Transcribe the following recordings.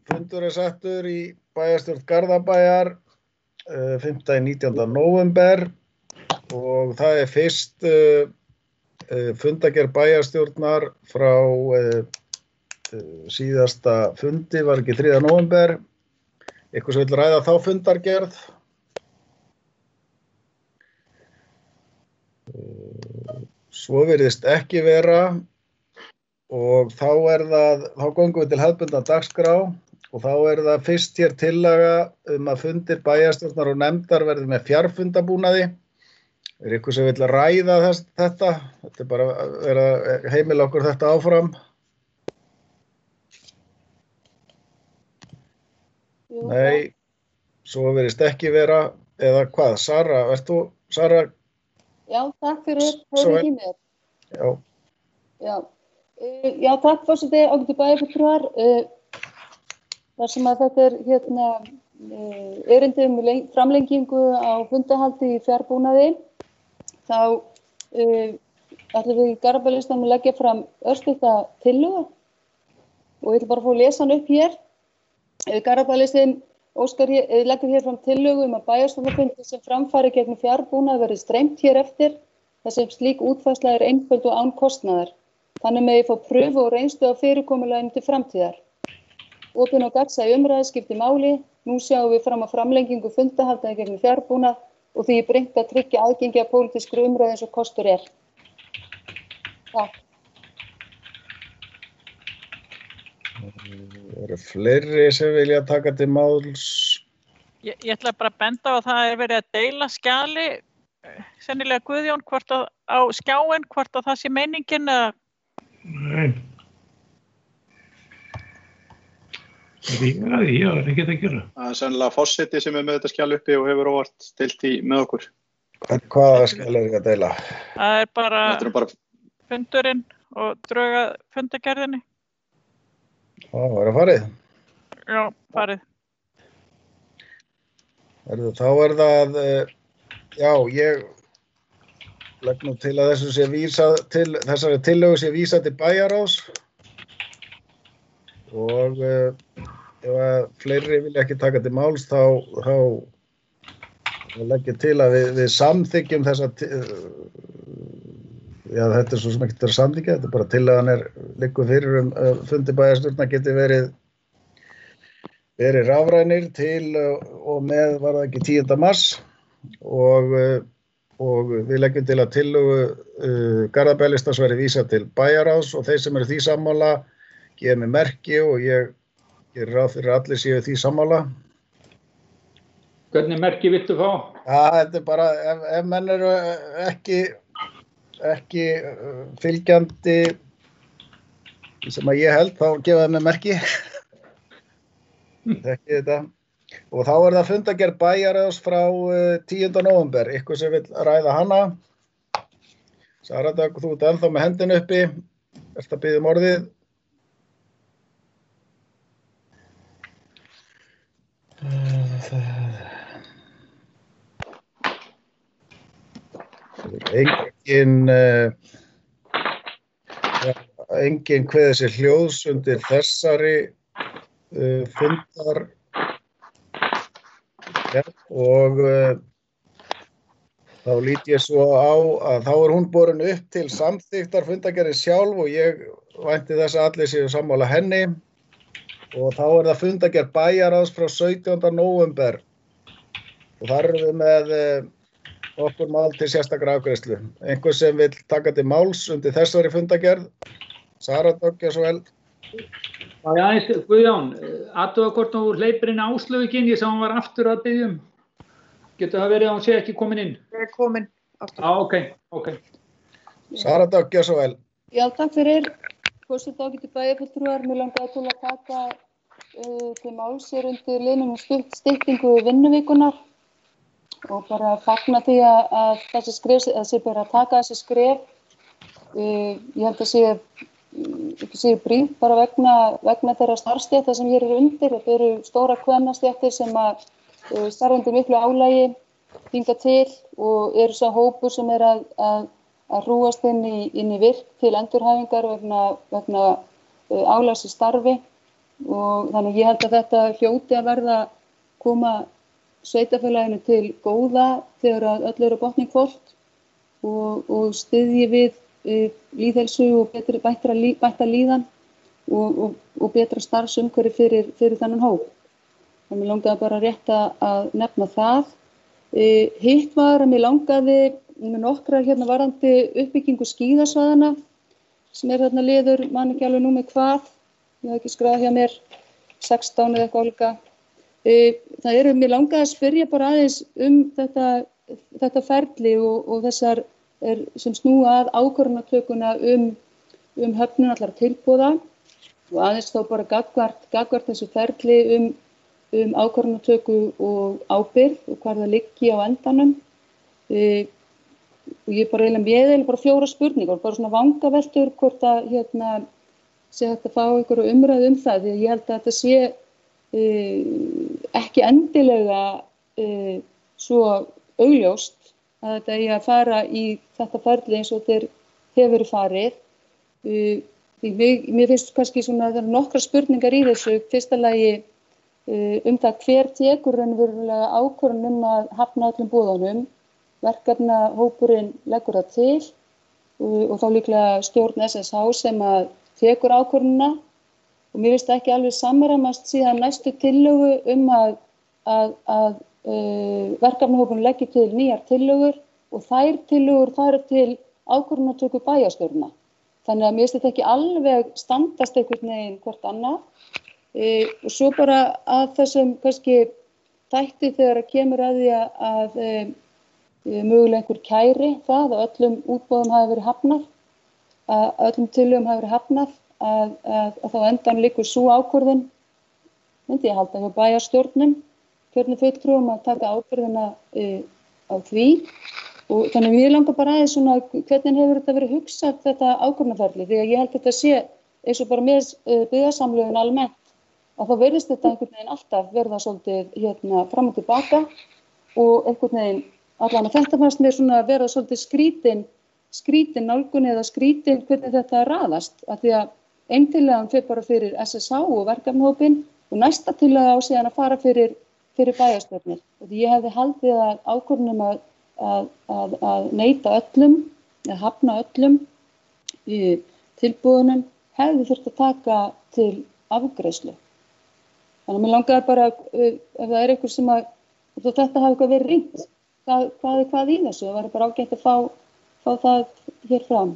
fundur settur í bæjarstjórn Garðabæjar 19. nóvember og það fyrst fundagerð bæjarstjórnar frá síðasta fundi, var ekki 3. nóvember. Eitthvað sem vill ræða þá fundargerð? Svo virðist ekki vera og þá göngum við til hefðbundna dagskrá og þá það fyrst hér tillaga að fundir bæjarstjórnar og nefndar verði með fjarfundabúnaði. Eitthvað sem vill ræða þetta? Þetta bara verið að heimila okkur þetta áfram. Nei, svo virðist ekki vera, eða hvað? Sara, ert þú, Sara? Já, takk fyrir, höfðu ekki mér. Já, takk forseti, ágætu bæjarfulltrúar. Þar sem að þetta erindi framlengingu á fundahaldi í fjárbúnaði, þá ætlum við í Garðabæjarlistanum að leggja fram örstutta tillögu og ég ætla bara að fá að lesa hann upp hér. Garðabæjarlistinn leggur hér fram tillögu að bæjarstjórnarfundi sem framfari gegn fjárbúnað verði streymt hér eftir þar sem slík útfærsla einföld og án kostnaðar. Þannig megi fá pröfu og reynslu á fyrirkomulaginu til framtíðar. Opin og gagnsæ umræða skiptir máli. Nú sjáum við fram á framlengingu fundahalda gegn fjárbúnað og því brýnt að tryggja aðgengi að pólitískri umræðu eins og kostur er. Takk. Eru fleiri sem vilja taka til máls? Ég ætla bara að benda á að það verið að deila skjali, sennilega Guðjón, hvort á skjáin, hvort það sé meiningin eða? Nei. Já, það ekki að gera. Það sennilega forseti sem með þetta skjal uppi og hefur óvart deilt í með okkur. Hvaða skjal ekki að deila? Það bara fundurinn og drauga fundagerðinni. Það farið? Já, farið. Þá það, já, ég legg nú til að þessari tillögu sé vísað til bæjarráðs og ef fleiri vilja ekki taka til máls þá legg ég til að við samþykjum þessa já, þetta svo sem ekki samþykja, þetta bara tillagan liggur fyrir fundi bæjarstjórnar geti verið rafrænir til og með var það ekki 10. mars og við leggjum til að tillögu Garðabæjarlistans verði vísað til bæjarráðs og þeir sem eru því sammála gefa mér merki og ég gerir ráð fyrir að allir séu því sammála. Hvernig merki viltu fá? Þetta bara, ef menn eru ekki fylgjandi sem að ég held, þá gefa þeim með merki. Þekki þetta. Og þá það fundagerð bæjarráðs frá 10. nóvember. Eitthvað sem vill ræða hana. Sara, þú ert ennþá með hendin uppi. Ertu að biðja orðið? Engin kveðið sér hljóðs undir þessari fundar og þá lít ég svo á að þá hún borin upp til samþykktar fundagerðin sjálf og ég vænti þess að allir séu sammála henni og þá það fundagerð bæjarráðs frá 17. nóvember og þar við með okkur mál til sérstakra afgreiðslu. Einhver sem vill taka til máls undir þessari fundagerð? Sara Dögg svo vel. Já, Guðjón, athuga hvort þú hleypir inn Áslaugu ekki inn, ég sá hún var aftur að biðja um. Getur það verið að hún sé ekki komin inn? Ég komin aftur. Ok. Sara Dögg, svo vel. Já, takk fyrir. Forseti ágætu bæjarfulltrúar, mig langaði til að taka til máls undir liðnum styttingu vinnuvíkunar og bara fagna því að þessi skref, þessi bara að taka þessi skref. Ég held að sé brýnt bara vegna þeirra starfsstétta sem hér undir. Þetta eru stóra kvennastéttir sem starfandi miklu álagi hingað til og eru sá hópur sem að hrúast inn í virk til endurhæfingar vegna álags í starfi og þannig ég held að þetta hljóti að verða koma sveitarfélaginu til góða þegar að öll eru botni hvolft og styðji við lýðheilsu og bætta líðan og betra starfsumhverfi fyrir þennan hóp. Þannig mér langaði bara rétt að nefna það. Hitt var að mér langaði með nokkrar hérna varðandi uppbyggingu skíðasvæðana sem þarna liður, man ekki alveg númer hvað, ég hef ekki skráð hjá mér, 16 eða eitthvað álíka. Það mér langaði að spyrja bara aðeins þetta ferli og þessar sem snúa að ákvörðunartökuna höfnun allra tilboða og aðeins þá bara gagnvart þessu ferli ákvörðunartöku og ábyrgð og hvar það liggi á endanum. Og ég bara eiginlega bara 4 spurningar, bara svona vangaveltur hvort að sé hægt að fá einhverju umræðu það, því að ég held að þetta sé ekki endilega svo augljóst að þetta eigi að fara í þetta ferli eins og þeir hefur verið farið. Mér finnst kannski svona það nokkrar spurningar í þessu, fyrsta lagi það hver tekur raunverulega ákvörðun að hafna öllum boðunum. Verkefnahópurinn leggur það til og þá líklega stjórn SSH sem að tekur ákvörðunina og mér finnst ekki alveg samræmast síðan næstu tillögu að verkefnahópurinn leggi til nýjar tillögur og þær tillögur fara til ákvörðunartöku bæjarstjórna. Þannig að mér finnst þetta ekki alveg standast einhvern veginn hvort annað og svo bara að þessum kannski þætti þegar að kemur að því að mögulega einhver kæri það að öllum útboðum hafi verið hafnað, að öllum tillögum hafi verið hafnað, að þá endan liggur sú ákvörðun, myndi ég halda hjá bæjarstjórnum, kjörnum fulltrúum að taka ákvörðuna á því og þannig að ég langar bara aðeins svona hvernig hefur þetta verið hugsað þetta ákvörðunarferli því að ég held þetta sé eins og bara með byggðasamlögin almennt að þá verðist þetta einhvern veginn alltaf verða svolítið fram og tilbaka og einhvern veginn allan að þetta fannst mér svona vera svolítið skrítin nálgun eða skrítin hvernig þetta raðast af því að ein tillagan fer bara fyrir SSH og verkefnahópinn og næsta tillaga á síðan að fara fyrir bæjarstjórnir. Og ég hefði haldið að ákvörðunum að neita öllum, að hafna öllum í tilboðunum hefði þurft að taka til afgreiðslu. Þannig að mér langaði bara ef það einhver sem að þetta hafi eitthvað verið rýnt. Hvað í þessu? Það var bara ágætt að fá það hér fram.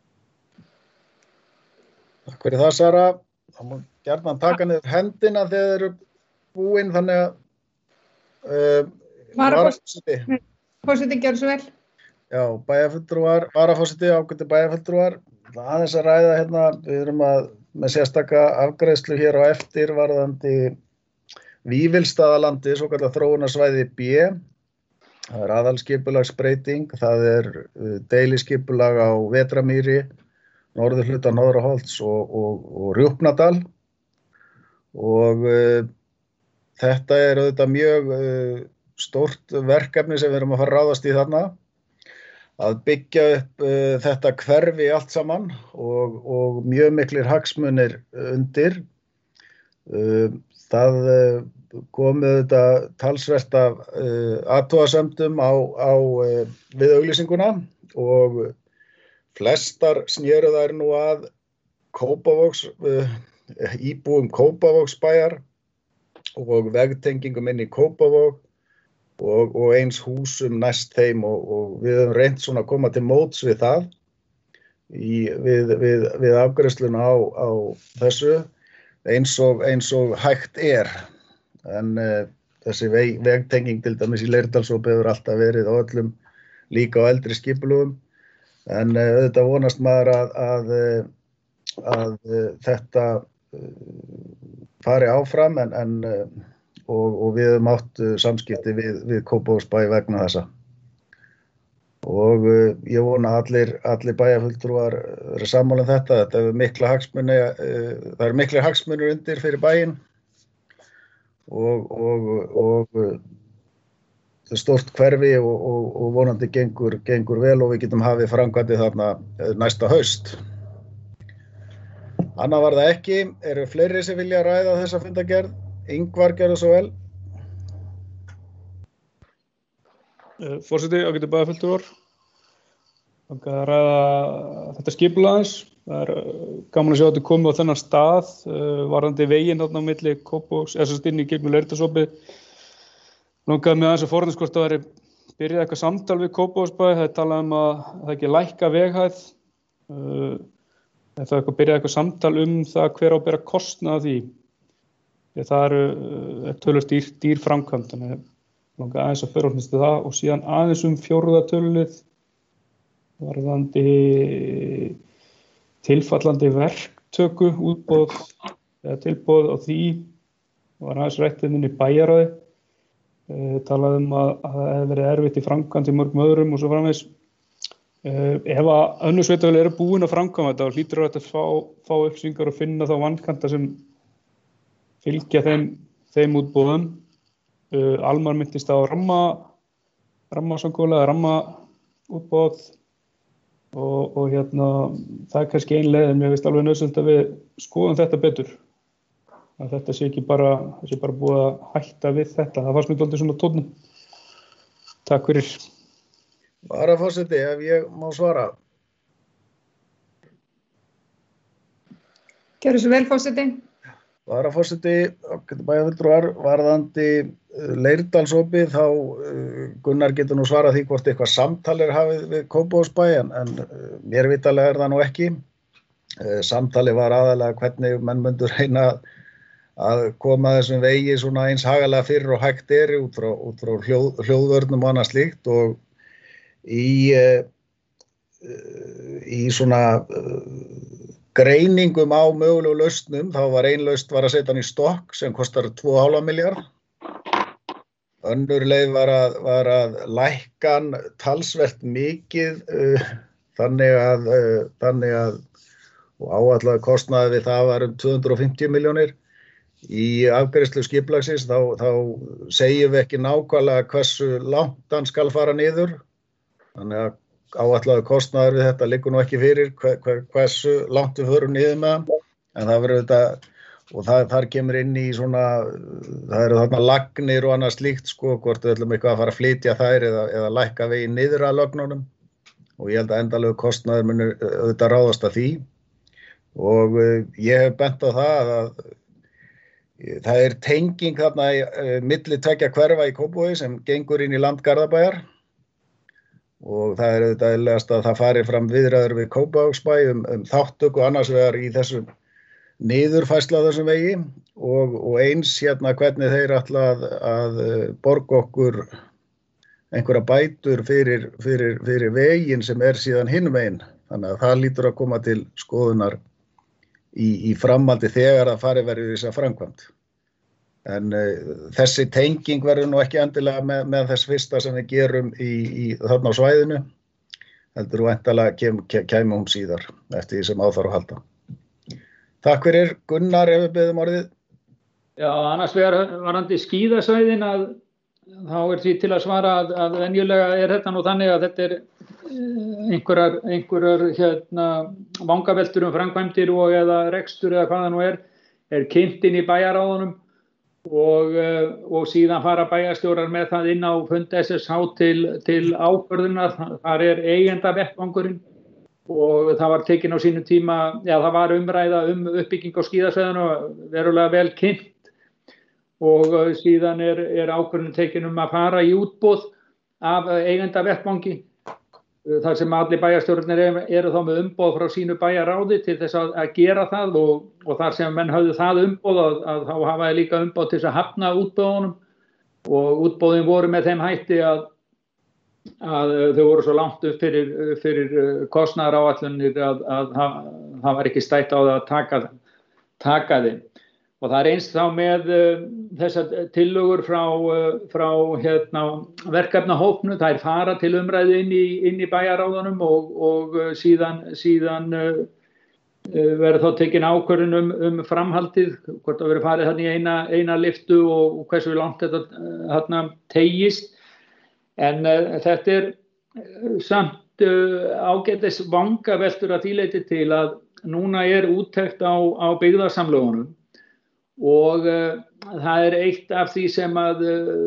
Takk fyrir það, Sara. Það má gjarnan taka niður hendina þegar þeir eru búin, þannig að Forseti gjörðu svo vel. Já, bæjarfulltrúar, varaforseti, ágæti bæjarfulltrúar. Aðeins að ræða hérna, við erum með sérstaka afgreiðslu hér á eftir varðandi Vífilsstaðalandi, svokallað þróunarsvæði B. Það aðalskipulagsbreyting, það deiliskipulag á Vetramýri, norðurhluta Norðraholts og Rjúpnadal og þetta auðvitað mjög stórt verkefni sem við erum að fara að ráðast í þarna að byggja upp þetta hverfi allt saman og mjög miklir hagsmunir undir. Það komu þetta talsvert af athugasemdum við auglýsinguna og flestar snéru þær nú að íbúum Kópavogsbæjar og vegtengingum inn í Kópavog og eins húsum næst þeim og við höfum reynt svona að koma til móts við það við afgreiðsluna á þessu eins og hægt en þessi vegtenging til dæmis í Leirdalsop hefur alltaf verið á öllum líka á eldri skipulögum en auðvitað vonast maður að þetta fari áfram og við höfum átt samskipti við Kópavogsbæ vegna þessa. Og ég vona að allir bæjarfulltrúar eru sammála um þetta. Þetta hefur mikla hagsmuni, það eru miklir hagsmunir undir fyrir bæinn og það er stórt hverfi og vonandi gengur vel og við getum hafið framkvæmdið þarna næsta haust. Annað var það ekki. Eru fleiri sem vilja ræða þessa fundargerð? Ingvar, gerðu svo vel. Forseti, ágætu bæjarfulltrúar. Langar að ræða þetta skipulag aðeins. Það gaman að sjá að þetta komið á þennan stað, varðandi veginn þarna á milli Kópavogs, inn í gegnum Leirdalsopið. Langaði mig aðeins að forðast hvort það væri byrjað eitthvað samtal við Kópavogsbæ. Það er talað að það ekki lækka veghæð. Það er eitthvað byrjað eitthvað samtal það hver á að bera kostnað af því. Það töluvert dýr framkvæmd, þannig langaði aðeins að förorðnistu það og síðan aðeins fjórða tölulið varðandi tilfallandi verktöku, útboð eða tilboð á því. Það var aðeins rætt inn í bæjarráði. Talaði að það hefði verið erfitt í framkvæmd í mörgum öðrum og svo framvegis. Ef að önnur sveitarfélög eru búin að framkvæma þetta og hlýtur að fá upplýsingar og finna þá vankanta sem fylgja þeim útboðum. Almar minntist á rammasamkomulag, rammaútboð og það er kannski ein leið en mér finnst alveg nauðsynlegt að við skoðum þetta betur. Að þetta sé ekki bara búið að hætta við þetta. Það fannst mér dálítið svona tónninn. Takk fyrir. Varaforseti, ef ég má svara. Gjörðu svo vel, forseti. Varaforseti, bæjarfulltrúar, varðandi Leirdalsopið, þá Gunnar getur nú svarað því hvort eitthvað samtal hafið við Kópavogsbæ, en mér vitalega það nú ekki. Samtali var aðalega hvernig menn myndu reyna að koma þessum vegi svona eins hagalega fyrir og hægt út frá hljóðvörnum og annað slíkt og í svona greiningum á mögulegu lausnum, þá var ein lausn að setja hann í stokk sem kostar 2,5 milljarð. Önnur leið var að lækka hann talsvert mikið þannig að og áætlaður kostnaður við það var 250 milljónir. Í afgreiðslu skipulagsins þá segjum við ekki nákvæmlega hversu langt hann skal fara niður. Þannig að áætlaður kostnaður við þetta liggur nú ekki fyrir hversu langt við förum niður með hann. En það verður þetta, og þar kemur inn í svona, það eru þarna lagnir og annað slíkt hvort við ætlum eitthvað að fara að flytja þær eða lækka veginn niður að lögnunum. Og ég held að endanlegu kostnaður muni auðvitað ráðast að því. Og ég hef bent á það að það er tenging þarna milli tveggja hverfa í Kópavogi sem gengur inn í land Garðabæjar og það er auðvitað eðlilegast að það fari fram viðræður við Kópavogsbæ þáttöku annars vegar í þessum niðurfærslu á þessum vegi og eins hvernig þeir ætla að borga okkur einhverja bætur fyrir veginn sem síðan hinum megin. Þannig að það lítur að koma til skoðunar í framhaldi þegar að farið verður í þessa framkvæmd. En þessi tenging verður nú ekki endilega með þess fyrsta sem við gerum þarna á svæðinu. Heldur væntanlega kæmi hún síðar eftir því sem á þarf að halda. Takk fyrir. Gunnar, ef við biðjum orðið. Já, annars varðandi skíðasvæðin þá því til að svara að venjulega þetta nú þannig að þetta einhverjar vangaveltur framkvæmdir og eða rekstur eða hvað það nú er kynnt inn í bæjaráðunum og síðan fara bæjarstjórar með það inn á fund SSH til ákvörðunar. Þar eigendavettvangurinn og það var tekin á sínum tíma, það var umræða uppbygging á skíðasvæðinu verulega vel kynnt og síðan er ákvörðun tekin að fara í útboð af eigendavettvangi. Þar sem allir bæjarstjórnir eru þá með umboð frá sínu bæjarráði til þess að gera það og þar sem menn höfðu það umboð að þá hafa þeir líka umboð til þess að hafna útboðunum og útboðin voru með þeim hætti að þau voru svo langt upp fyrir kostnaðaráætlunir að það var ekki stætt á það að taka þeim. Og það er eins þá með þessar tillögur frá verkefnahópnu, þær fara til umræðu inn í bæjaráðunum og síðan verður þá tekin ákvörðun framhaldið, hvort það verður farið þarna í eina lyftu og hversu langt þetta þarna teygist. En þetta er samt ágætis vangaveltur að því leyti til að núna úttekt á byggðasamlögunum og það eitt af því sem að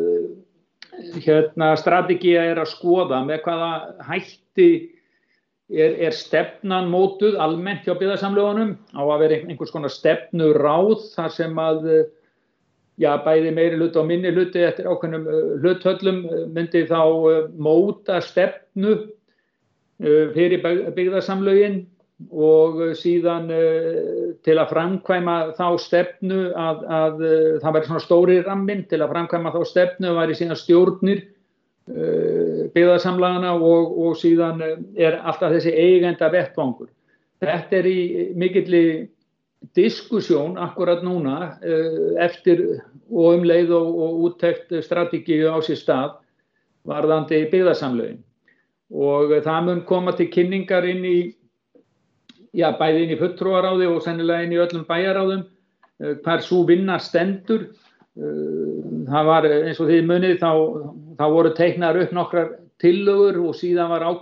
strategía að skoða með hvaða hætti stefnan mótuð almennt hjá byggðasamlögunum á að vera einhvers konar stefnuráð þar sem að bæði meiri hluti og minni hluti eftir ákveðnum hluthöllum myndi þá móta stefnu fyrir byggðasamlögin og síðan til að framkvæma þá stefnu að það væri svona stóri ramminn til að framkvæma þá stefnu væri síðan stjórnir byggðasamlagana og síðan alltaf þessi eigenda vettvangur. Þetta í mikilli diskussjón akkurat núna eftir og leið og úttekt strategíu á sér stað varðandi byggðasamlögin og það mun koma til kynningar inn í bæði inn í fulltrúaráði og sennilega inn í öllum bæjaráðum hvar sú vinna stendur. Það var eins og þið munið þá voru teiknaðar upp nokkrar tillögur og síðan var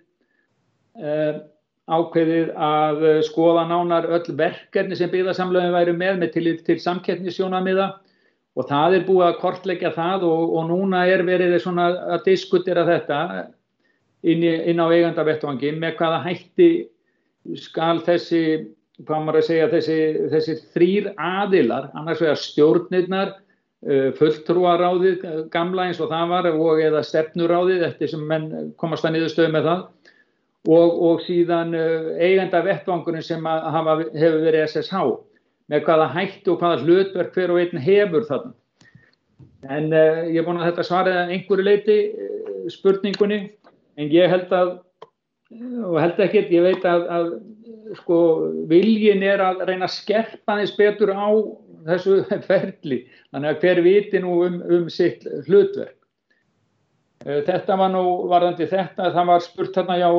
ákveðið að skoða nánar öll verkefni sem byggðasamlögin væru með tillit til samkeppnissjónarmiða og það búið að kortleggja það og núna verið svona að diskutera þetta inn á eigandavettvanginn með hvaða hætti skal þessi, hvað maður að segja, þessi þrír aðilar, annars vegar stjórnirnar, fulltrúaráðið gamla eins og það var og eða stefnuráðið eftir sem menn komast að niðurstöðu með það og síðan eigendavettvangurinn sem hefur verið SSH með hvaða hætti og hvaða hlutverk hver og einn hefur þarna. En ég vona að þetta svaraði að einhverju leyti spurningunni en ég held ekkert, ég veit að sko viljin að reyna að skerpa þess betur á þessu ferli, þannig að hver viti nú sitt hlutverk. Þetta var nú varðandi þetta, það var spurt þarna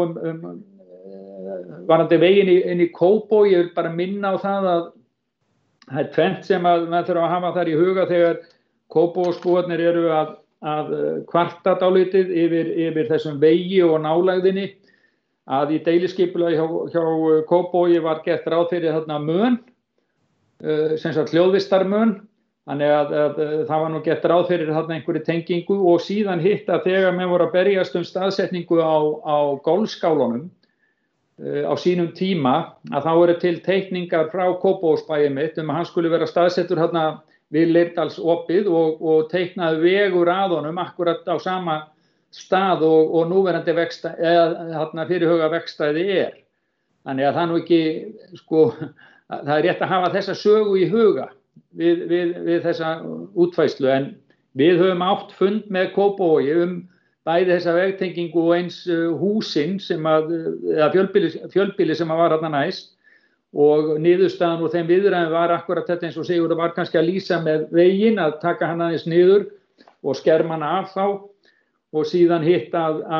varðandi veginn inn í Kópavogi, ég vil bara minna á það að það tvennt sem að maður þurfa að hafa þar í huga þegar Kópavogsbúarnir að kvarta dálítið yfir þessum vegi og nálægðinni að í deiliskipulagi hjá Kópavogi var gert ráð fyrir þarna mön, sem sagt hljóðvistarmön, þannig að það var nú gert ráð fyrir þarna einhverju tengingu og síðan hitt að þegar menn voru að berjast staðsetningu á golfskálunum á sínum tíma að þá eru til teikningar frá Kópavogsbæi mitt að hann skuli vera staðsettur þarna við Leirdalsopið og teiknaði vegur að honum akkurat á sama stað og núverandi vegstæði, eða fyrirhuga vegstæði Þannig að það nú ekki, sko, það rétt að hafa þessa sögu í huga við þessa útfærslu en við höfum átt fund með Kópavogi bæði þessa vegtengingu og eins húsin eða fjölbýli sem var þarna næst og niðurstaðan úr þeim viðræðum var akkurat þetta eins og Sigurður var kannski að lýsa með veginn að taka hann aðeins niður og skerma hann af þá og síðan hitt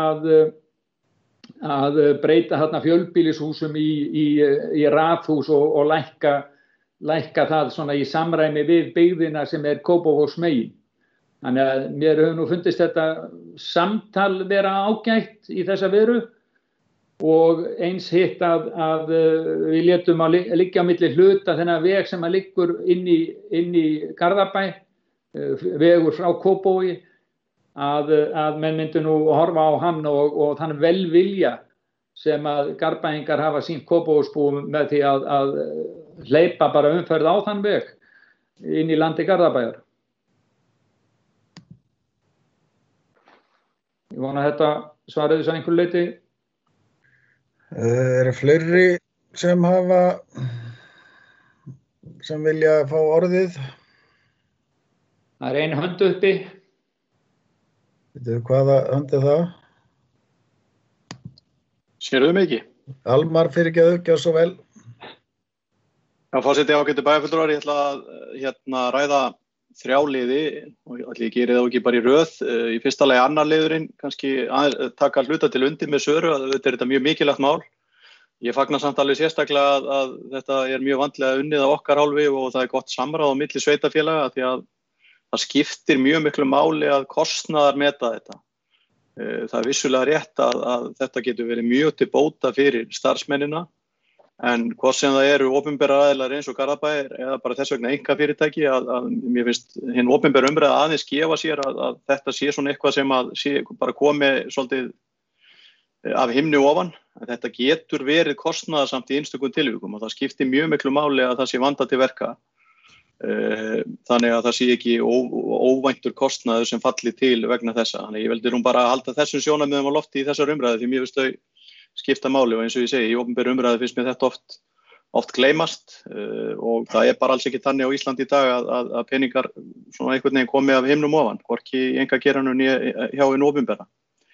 að breyta þarna fjölbýlishúsum í raðhús og lækka það svona í samræmi við byggðina sem Kópavogsmegin. Þannig að mér hefur nú fundist þetta samtal vera ágætt í þessa veru og eins hitt að við létum að liggja á milli hluta þennan veg sem liggur inn í Garðabæ, vegur frá Kópavogi, að menn myndu nú horfa á hann og þann velvilja sem að Garðbæingar hafa sýnt Kópavogsbúum með því að hleypa bara umferð á þann veg inn í landi Garðabæjar. Ég vona að þetta svaraði þess að einhverju leyti. Eru fleiri sem vilja fá orðið? Það ein hönd uppi. Veitu hvaða hönd það? Sérðu mig ekki? Almar fyrirgeðu, gjör svo vel. Já, forseti ágætu bæjarfulltrúar, ég ætla að ræða 3 liði og allir gerir það ekki bara í röð. Í fyrsta lagi annar liðurinn, kannski taka hluta til undir með Söru, að þetta þetta mjög mikilvægt mál. Ég fagna samt alveg sérstaklega að þetta mjög vandlega unnið af okkar hálfu og það gott samráð á milli sveitarfélaga því að það skiptir mjög miklu máli að kostnaðar meta þetta. Það vissulega rétt að þetta getur verið mjög til bóta fyrir starfsmennina En hvort sem það eru opinberar aðilar eins og Garðabæjar eða bara þess vegna einkafyrirtæki að mér finnst hinn opinbera umræða aðeins gefa sér að þetta sé svona eitthvað sem að sé bara komi svolítið af himni ofan. Þetta getur verið kostnaðarsamt í einstökum tilvikum og það skiptir mjög miklu máli að það sé vandað til verka. Þannig að það sé ekki óvæntur kostnaður sem falli til vegna þessa. Þannig ég veldi bara að halda þessum sjónarmiðum á lofti í þessar umræðu því mér finnst þau skipta máli og eins og ég segi, í opinberu umræðu finnst mér þetta oft gleymast og það bara alls ekki þannig á Íslandi í dag að peningar svona einhvern veginn komi af himnum ofan, hvorki í einkageiranum né hjá hinu opinbera.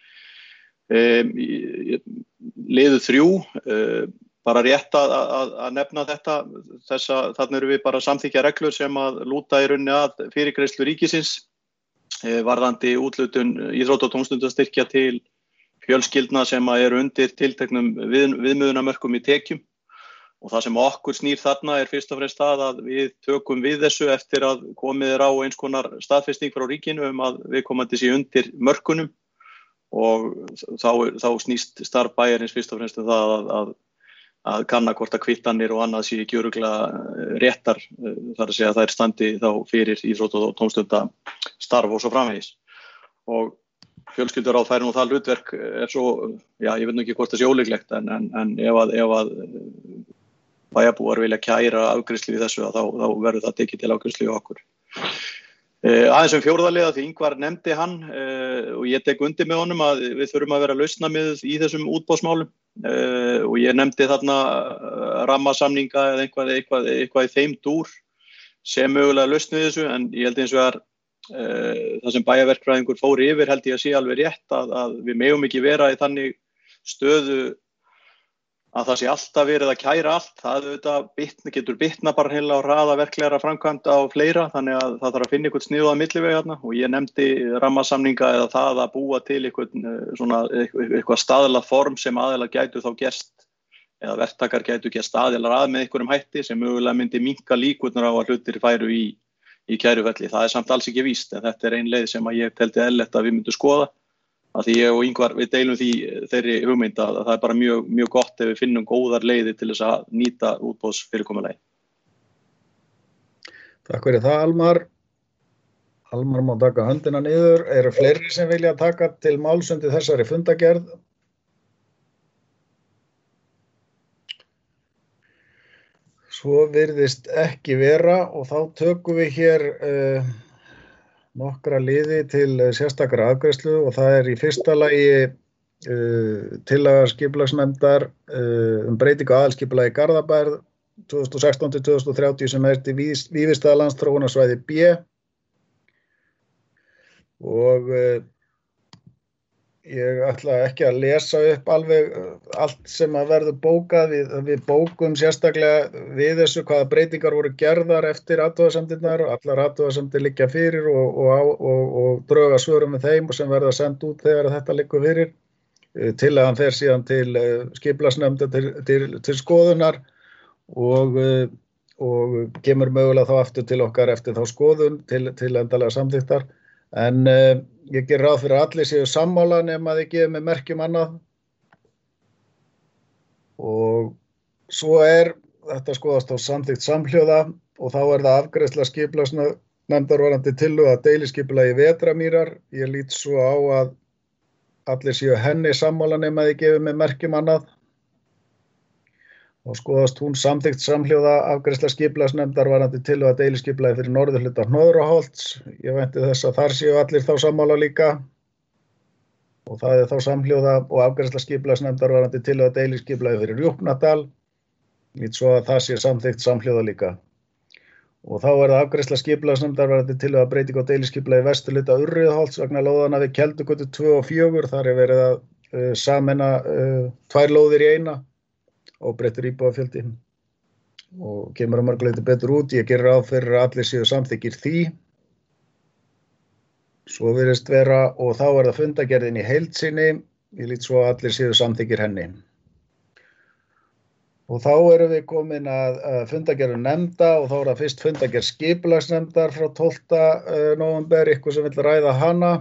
Liður 3, bara rétt að nefna þarna eru við bara að samþykkja reglur sem að lúta í rauninni að fyrirgreiðslu ríkisins varðandi úthlutun íþrótta- og tómstundastyrkja til fjölskyldna sem eru undir tilteknum viðmiðunarmörkum í tekjum og það sem okkur snýr þarna fyrst og fremst það að við tökum við þessu eftir að komið á eins konar staðfesting frá ríkinu að viðkomandi sé undir mörkunum og þá snýst starf bæjarins fyrst og fremst það að kanna hvort að kvittanir og annað sé ekki örugglega réttar, þar að segja að þær standi þá fyrir íþrótta- og tómstundastarf og svo framvegis. Og fjölskylduráð færi nú það hlutverk svo, ég veit nú ekki hvort það sé ólíklegt en ef að bæjarbúar vilja kæra afgreiðslu í þessu þá verður það tekið til afgreiðslu hjá okkur. Aðeins 4. liða því Ingvar nefndi hann og ég tek undir með honum að við þurfum að vera lausnamiðuð í þessum útboðsmálum og ég nefndi þarna rammasamninga eða eitthvað í þeim dúr sem mögulega lausnið þessu en ég held eins og það sem bæjarverkfræðingur fór yfir held ég að sé alveg rétt að við megum ekki vera í þannig stöðu að það sé alltaf verið að kæra allt, það getur bitna bara heila á hraða verklegra framkvæmda og fleira, þannig að það þarf að finna eitthvað sniðuða milliveg þarna og ég nefndi rammasamninga eða það að búa til eitthvað staðlað form sem aðilar gætu þá gerst eða verktakar gætu gerst aðilar að með einhverjum hætti sem mögulega myndi minnka líkurnar á að hlutir færu í kærufelli. Það samt alls ekki víst, en þetta ein leið sem að ég teldi eðlilegt að við myndum skoða. Að því ég og Ingvar, við deilum þeirri hugmynd að það bara mjög gott ef við finnum góðar leiðir til þess að nýta útboðsfyrirkomulagið. Takk fyrir það, Almar. Almar má taka höndina niður. Eru fleiri sem vilja taka til máls undir þessari fundagerð? Svo virðist ekki vera og þá tökum við hér nokkra liði til sérstakra afgreiðslu og það í fyrsta lagi tillaga skipulagsnefndar breytingu á aðalskipulagi Garðabæjar 2016-2030 sem til Vífilsstaðalands þróunarsvæði B og ég ætla ekki að lesa upp alveg allt sem að verður bókað við bókum sérstaklega við þessu hvaða breytingar voru gerðar eftir athugasemdirnar og allar athugasemdir liggja fyrir og drög að svörum við þeim sem verða send út þegar þetta liggur fyrir tillagan fer síðan til skipulagsnefndar til skoðunar og kemur mögulega þá aftur til okkar eftir þá skoðun til endanlega samþykktar en ég ger ráð fyrir að allir séu sammála nema þið gefið með merkjum annað og svo þetta skoðast á samþykkt samhljóða og þá það afgreiðsla skipulagsnefndar varðandi tillögu að deiliskipulagi Vetramýrar. Ég lít svo á að allir séu henni sammála nema þið gefið með merkjum annað og skoðast hún samþykkt samhljóða afgreiðsla skipulagsnefndar varðandi tillögu að deiliskipulagi fyrir norðurhluta Hnoðraholts. Ég vænti þess að þar séu allir þá sammála líka og það þá samhljóða og afgreiðsla skipulagsnefndar varðandi tillögu að deiliskipulagi fyrir Rjúpnadal. Lít svo að það sé samþykkt samhljóða líka. Og þá það afgreiðsla skipulagsnefndar varðandi tillögu að breytingu á deiliskipulagi vesturhluta Urriðaholts vegna lóðanna við Keldugötu 2 og 4. Þar verið að sameina 2 lóðir í eina og breyttur íbúafjöldi og kemur að mörgu leyti betur út. Ég gerir ráð fyrir að allir séu samþykkir því. Svo virðist vera og þá það fundagerðin í heild sinni. Ég lít svo að allir séu samþykkir henni. Og þá erum við komin að fundagerðum nefnda og þá það fyrst fundagerð skipulagsnefndar frá 12. nóvember, eitthvað sem vill ræða hana.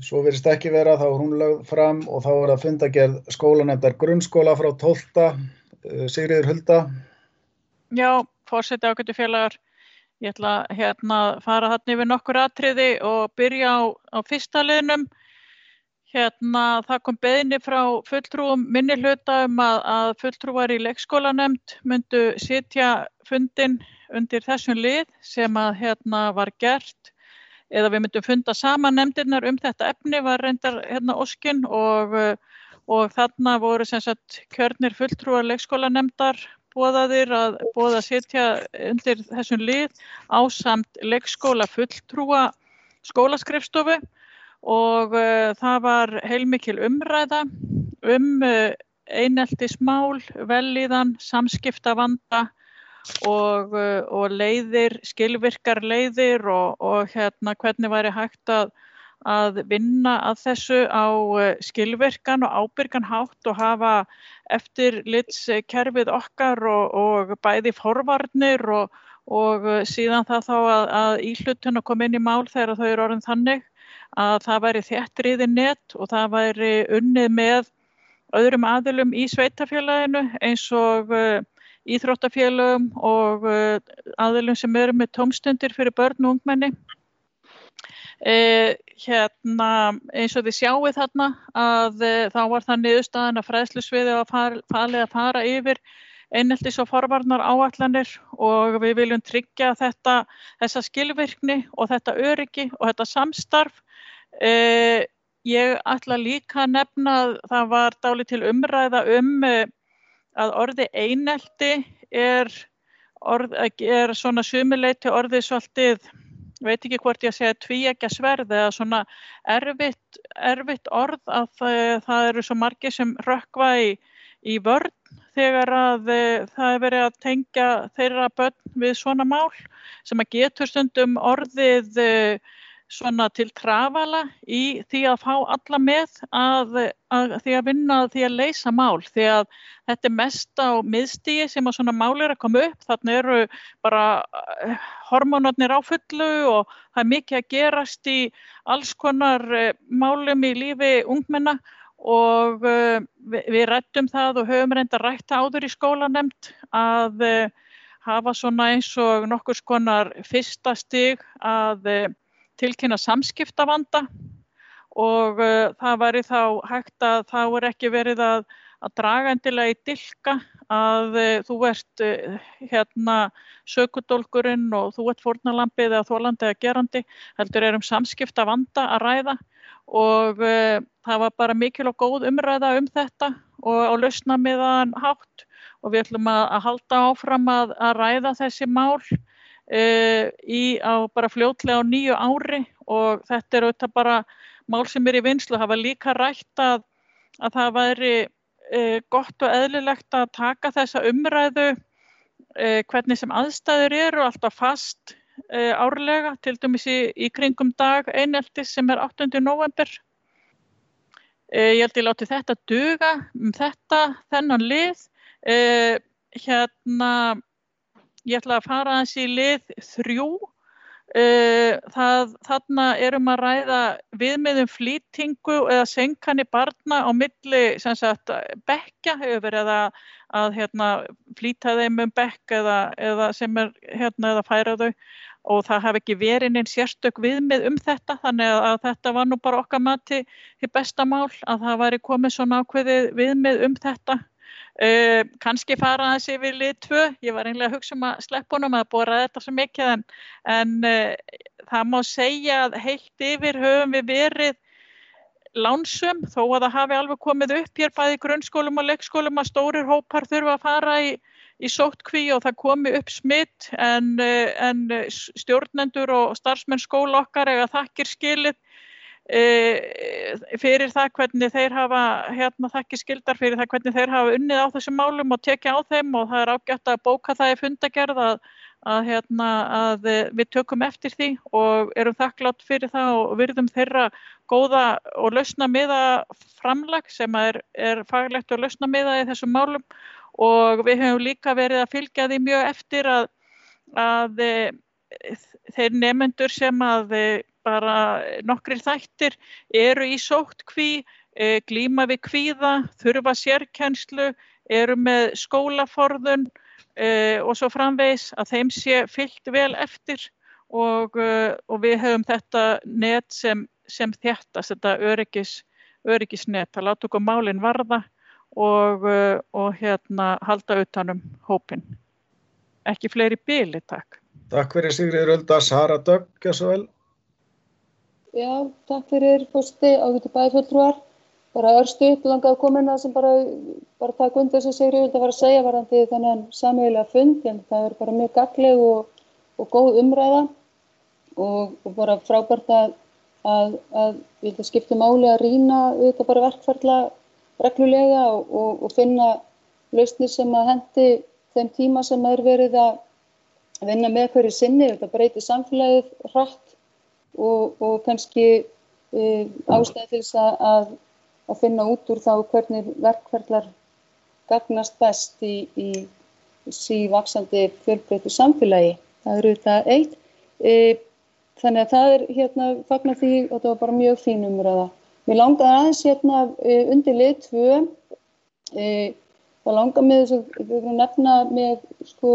Svo virðist ekki vera, þá hún lögð fram og þá það fundargerð skólanefndar grunnskóla frá 12. Sigríður Hulda. Já, forseti ágætu félagar. Ég ætla að fara þarna yfir nokkur atriði og byrja á fyrsta liðnum. Það kom beiðni frá fulltrúum minnihluta að fulltrúar í leikskólanefnd myndu sitja fundinn undir þessum lið sem var gert, eða við myndum funda saman nefndirnar þetta efni var reyndar óskin og þarna voru sem sagt kjörnir fulltrúar leikskólanefndar boðaðir að sitja undir þessum lið ásamt leikskóla fulltrúa skólaskrifstofu og það var heilmikil umræða eineltismál, vellíðan, samskiptavanda og leiðir, skilvirkar leiðir og hvernig væri hægt að vinna að þessu á skilvirkan og ábyrgan hátt og hafa eftirlitskerfið okkar og bæði forvarnir og síðan það þá að íhlutun að koma inn í mál þegar þau eru orðin þannig að það væri þéttriðið net og það væri unnið með öðrum aðilum í sveitarfélaginu eins og íþróttafélögum og aðilum sem eru með tómstundir fyrir börn og ungmenni. Eins og þið sjáið þarna að þá var það niðurstaðan að fræðslusviði var falið að fara yfir eineltis- og forvarnar áætlanir og við viljum tryggja þessa skilvirkni og þetta öryggi og þetta samstarf. Ég ætla líka að nefna að það var dálítil umræða að orðið einelti er svona sumuleyti orðið svolítið, veit ekki hvort ég að segja tvíeggja sverð eða svona erfitt orð að það eru svo margir sem rökkva í vörn þegar að það er verið að tengja þeirra börn við svona mál sem að getur stundum orðið svona til trafala í því að fá alla með því að vinna því að leysa mál því að þetta er mest á miðstigi sem að svona mál að koma upp þarna eru bara hormónarnir á fullu og það er mikið að gerast í alls konar málum í lífi ungmenna og við ræddum það og höfum reyndar rætt áður í skólanefnd að hafa svona eins og nokkurs konar fyrsta stig að tilkynna samskiptavanda og það væri þá hægt að þá er ekki verið að draga endilega í dilka að þú ert sökudólgurinn og þú ert fórnarlambið eða þolandi eða gerandi, heldur samskiptavanda að ræða og það var bara mikil og góð umræða þetta og á lausnamiðaðan hátt og við ætlum að halda áfram að ræða þessi mál á bara fljótlega á 9 ári og þetta auðvitað bara mál sem í vinnslu hafa líka rætt að það væri gott og eðlilegt að taka þessa umræðu hvernig sem aðstæður eru alltaf fast árlega til dæmis í kringum dag eineltis sem 8. nóvember. Ég held ég láti þetta duga þennan lið. Ég ætla að fara aðeins í lið 3. Þarna að ræða viðmið flýtingu eða seinkanir barna á milli sem sagt bekkja hefur verið að flýta þeim bekk eða sem eða færa þau og það hafi ekki verið nein sérstök viðmið þetta þannig að þetta var nú bara okkar mati hið besta mál að það væri komið svona ákveðið viðmið þetta. Kannski fara aðeins yfir lið 2 ég var eiginlega að hugsa að sleppa honum að bora þetta svo mikið en það má segja að heilt yfir höfum við verið lánsöm þó að það hafi alveg komið upp hér bæði í grunnskólum og leikskólum að stórir hópar þurfa að fara í sóttkví og það komi upp smitt en stjórnendur og starfsmenn skóla okkar eiga þakkir skilið fyrir það hvernig þeir hafa þakkir skildar fyrir það hvernig þeir hafa unnið á þessum málum og tekið á þeim og það ágætt að bóka það í fundagerð að við tökum eftir því og erum þakklátt fyrir það og virðum þeirra góða og lausnamiða framlag sem er faglegt og lausnamiða í þessum málum og við höfum líka verið að fylgja því mjög eftir að þeir nemendur sem bara nokkrir þættir eru í sóttkví, glíma við kvíða, þurfa sérkennslu, eru með skólaforðun og svo framvegis að þeim sé fylgt vel eftir og við höfum þetta net sem þéttast, þetta öryggisnet, að láta okkur málin varða og halda utan hópinn. Ekki fleiri bili, takk. Takk fyrir Sigríður Hulda. Sara Dögg, svo vel. Já, takk fyrir forseti, ágætu bæjarfulltrúar. Bara örstutt langaði að koma inn að sem bara taka undir sem Sigríður Hulda var að segja varðandi þennan sameiginlega fund, en það bara mjög gagnleg og góð umræða og bara frábært að ég held að skipti máli að rýna þetta bara verkferla reglulega og finna lausnir sem að hendi þeim tíma sem verið að vinna með hverju sinni. Þetta breytir samfélagið hratt og kannski ástæða til þess að finna út úr þá hvernig verkferlar gagnast best í sívaxandi fjölbreyttu samfélagi. Það þetta eitt. Þannig að það fagna því og þetta var bara mjög fín umræða. Mér langaði aðeins undir lið 2. Það langar mig að nefna með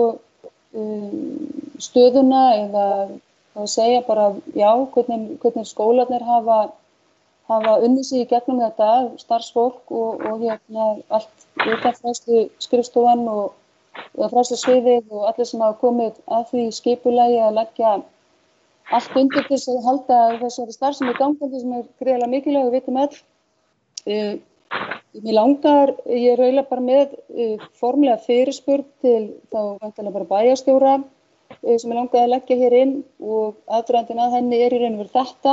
stöðuna eða að segja bara já, hvernig skólarnir hafa unnið sig í gegnum þetta, starfsfólk og allt fræðslu skrifstofan og fræðslusviðið og allir sem hafa komið að því skipulagi að leggja allt undir til þess að halda þessari starfsemi gangandi sem gríðarlega mikilvæg, við vitum öll. Mér langar, ég raula bara með formlega fyrirspurn til þá væntanlega bara bæjarstjóra sem ég langaði að leggja hér inn og aðdragandinn að henni í raun og veru þetta.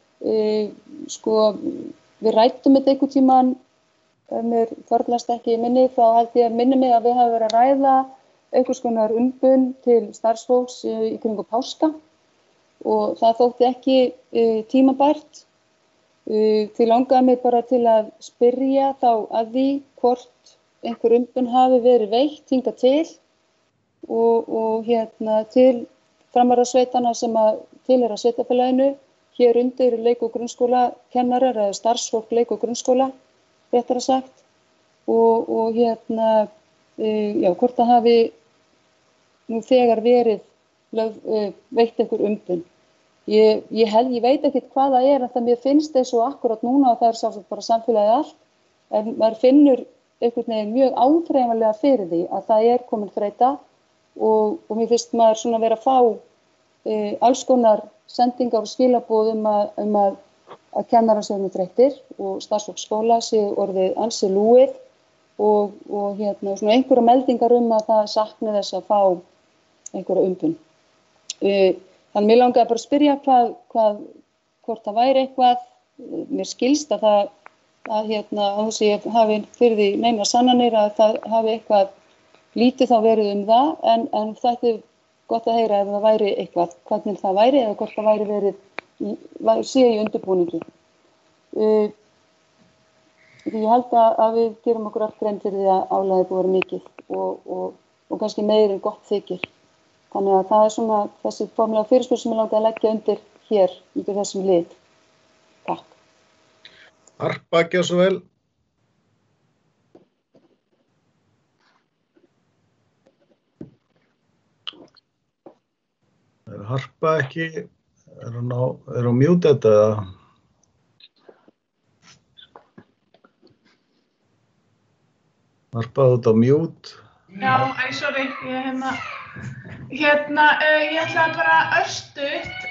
Við ræddum þetta einhvern tímann, ef mér þörfnast ekki í minni, þá held ég að minni mig að við hafa verið að ræða einhvers konar umbun til starfsfólks í kringum páska og það þótti ekki tímabært. Því langaði mig bara til að spyrja þá að því hvort einhver umbun hafi verið veitt hingað til og til framvarðasveitanna sem að tilheyra sveitarfélaginu, hér undir leik- og grunnskólakennarar eða starfsfólk leik- og grunnskóla, réttara sagt, og hvort það hafi nú þegar verið veitt einhver umbun. Ég veit ekkert hvað það en það mér finnst eins og akkurat núna og það sjálfsagt bara samfélagið allt, en maður finnur einhvern veginn mjög áþreifanlega fyrir því að það komin þreyta og mér finnst maður svona vera að fá alls konar sendingar og skilaboð að kennarar séu nú þreyttir og starfsfólk skóla séu orðið ansi lúið og svona einhverja meldingar að það sakni þess að fá einhverja umbun. Þannig mér langaði bara að spyrja hvort það væri eitthvað, mér skilst að þess að ég hafi fyrir því neinar sannanir að það hafi eitthvað lítið þá verið það, en þetta gott að heyra ef það væri eitthvað, hvernig það væri eða hvort það væri sé í undirbúningi. Ég held að við gerum okkur allt grein fyrir því að álagið búið að vera mikið og kannski meira en gott þykir. Þannig að það svona þessi formlega fyrirspurn sem ég langaði að leggja undir hér undir þessum lið. Takk. Harpa, gjörðu svo vel. Harpa ekki, hún mute þetta? Harpa, þú ert á mute. Já, sorry, ég ætla bara örstutt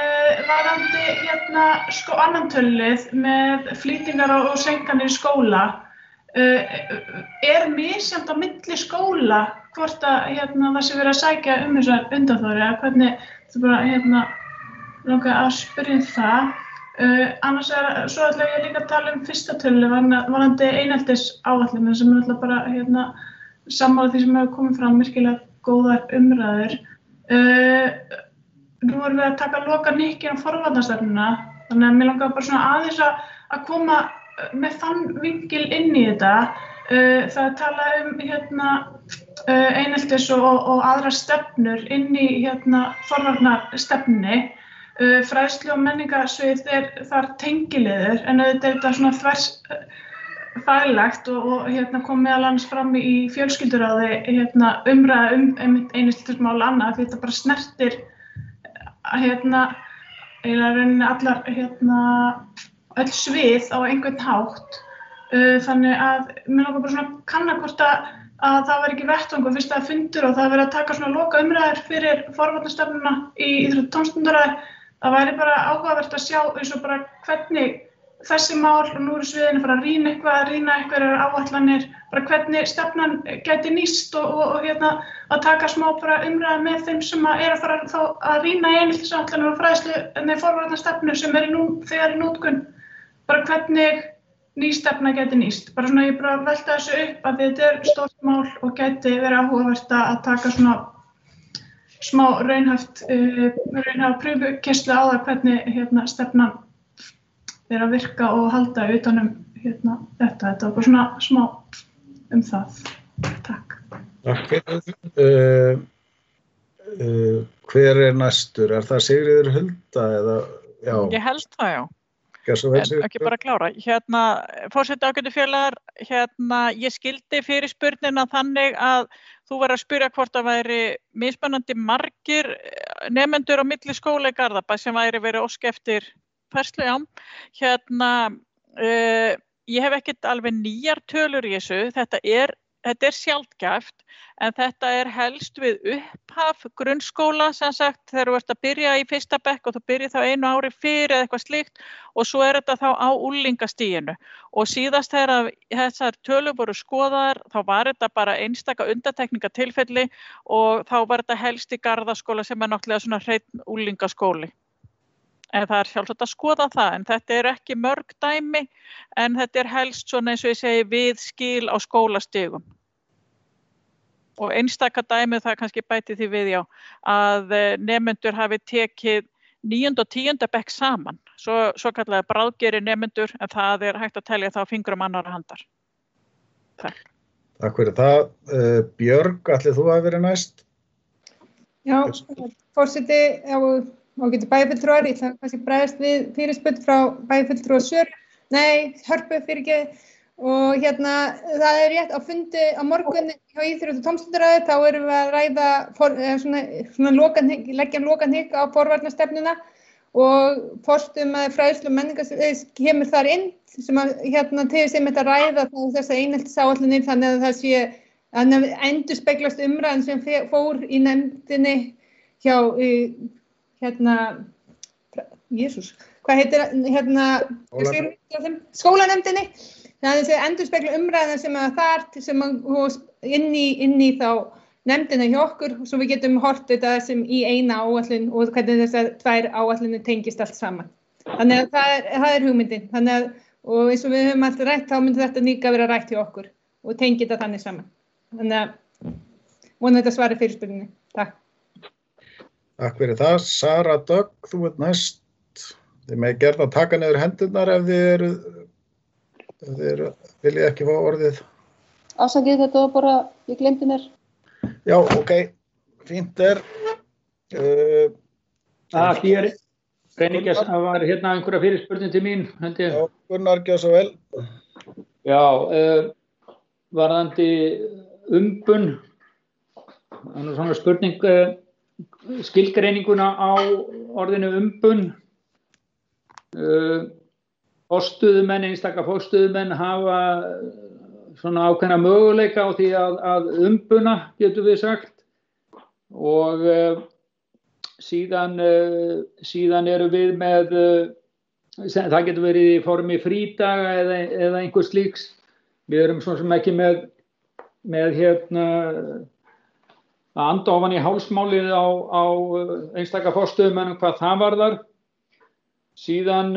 varðandi annan tölulið með flýtingar og seinkanir í skóla. Misjafnt á milli skóla hvort að það sé verið að sækja þessar undanþágur eða hvernig þú bara langaði að spyrja það. Annars svo ætla ég líka að tala fyrsta tölulið varðandi eineltisáætlunina sem ætla bara sammála því sem hefur komið fram virkilega góðar umræður. Nú erum við að taka lokahnykkin á forvarnastefnuna, þannig að mér langar bara svona aðeins að koma með þann vinkil inn í þetta. Það er talað eineltis og aðrar stefnur inn í forvarnastefnunni fræðslu- og menningarsvið þar tengiliður, en auðvitað er þetta svona þverfaglegt og kom meðal annars fram í fjölskylduráði umræða eineltismál annað, því þetta bara snertir eiginlega rauninni allar öll svið á einhvern hátt. Þannig að mér langar bara svona kanna hvort að það var ekki vettvangur fyrst að fundur og það verið að taka svona loka umræður fyrir forvarnastefnuna í íþrótta- og tómstundaráði. Það væri bara áhugavert að sjá eins og bara hvernig þessi mál, og nú eru sviðin að fara að rýna einhverjar áætlanir, bara hvernig stefnan gæti nýst og að taka smá bara umræðu með þeim sem að fara þá að rýna í eineltisáætlanir og fræðslu forvarnastefnu sem þegar í notkun, bara hvernig ný stefna gæti nýst. Bara svona ég bara velta þessu upp að þetta er stórt mál og gæti verið áhugavert að taka svona smá raunhæft prufukeyrslu á það hvernig stefnan er að virka og halda utanum þetta. Þetta var bara svona smá það. Takk. Takk fyrir. Hver er næstur? Er það Sigríður Hulda eða? Já. Ég held það, já. En ekki bara klára. Forseti ágætu félagar, ég skildi fyrirspurnina þannig að þú var að spyrja hvort það væri mismunandi margir nemendur á milli skóla í Garðabæ sem væri verið ósk eftir færslu, já. Ég hef ekkert alveg nýjar tölur í þessu, þetta er sjaldgæft, en þetta er helst við upphaf grunnskóla, sem sagt, þegar þú ert að byrja í fyrsta bekk og þú byrjir þá 1 ári fyrir eða eitthvað slíkt og svo er þetta þá á unglingastiginu. Og síðast þegar þessar tölur voru skoðaðar, þá var þetta bara einstaka undantekningatilfelli og þá var þetta helst í Garðaskóla sem er náttúrulega svona hreinn unglingaskóli. En það er sjálfsagt að skoða það, en þetta er ekki mörg dæmi, en þetta er helst svona eins og ég segi við skil á skólastigum. Og einstaka dæmi, það kannski bæti því við, já, að nemendur hafi tekið 9. og 10. bekk saman, svo kallaði bráðgeri nemendur, en það er hægt að telja það á fingrum annarra handar. Takk. Takk fyrir það. Björg, ætlið þú að vera næst? Já, forseti og getur bæjarfulltrúar, ég ætla kannski bregðast við fyrirspurn frá bæjarfulltrúa Hörpu fyrirgefið. Og það er rétt á fundi á morgun hjá íþrótta- og tómstundaráði, þá erum við að ræða leggja lokahnykk á forvarnastefnuna og forstöðumaður fræðslu- og menningarsviðs kemur þar inn sem til sem þetta ræða þessa eineltisáætlanir, þannig að það sé að endurspeglast umræðan sem fór í nefndinni hjá hvað heitir skólanefndinni. Þannig að þessi endurspegla umræðan sem að þar sem að inn í þá nefndina hjá okkur, svo við getum hort þetta sem í eina áætlun og hvernig þessar 2 áætlunir tengist allt saman. Þannig að það er hugmyndin. Þannig að, og eins og við höfum alltaf rætt, þá myndi þetta líka vera rætt hjá okkur og tengi þetta þannig saman. Þannig að vona þetta svari fyrirspurninni. Takk. Takk fyrir það. Sara Dögg, þú ert næst. Þið með gerða að taka niður hendurnar ef þið viljið ekki fá orðið. Afsakið, þetta var bara, ég glemdi mér. Já, ok, fínt er. Hér Reyningas, það var einhverja fyrirspurning til mín. Já, Gunnar, gjör svo vel. Já, varðandi umbun, það er svona spurning, skilgreininguna á orðinu umbun. Einstaka forstöðumenn hafa svona ákveðna möguleika á því að umbuna, getum við sagt, og síðan eru við með, það getur verið í formi frídaga eða einhvers slíks. Við erum svo sem ekki með að anda ofan í hálsmálið á einstaka forstöðumennum hvað það varðar. Síðan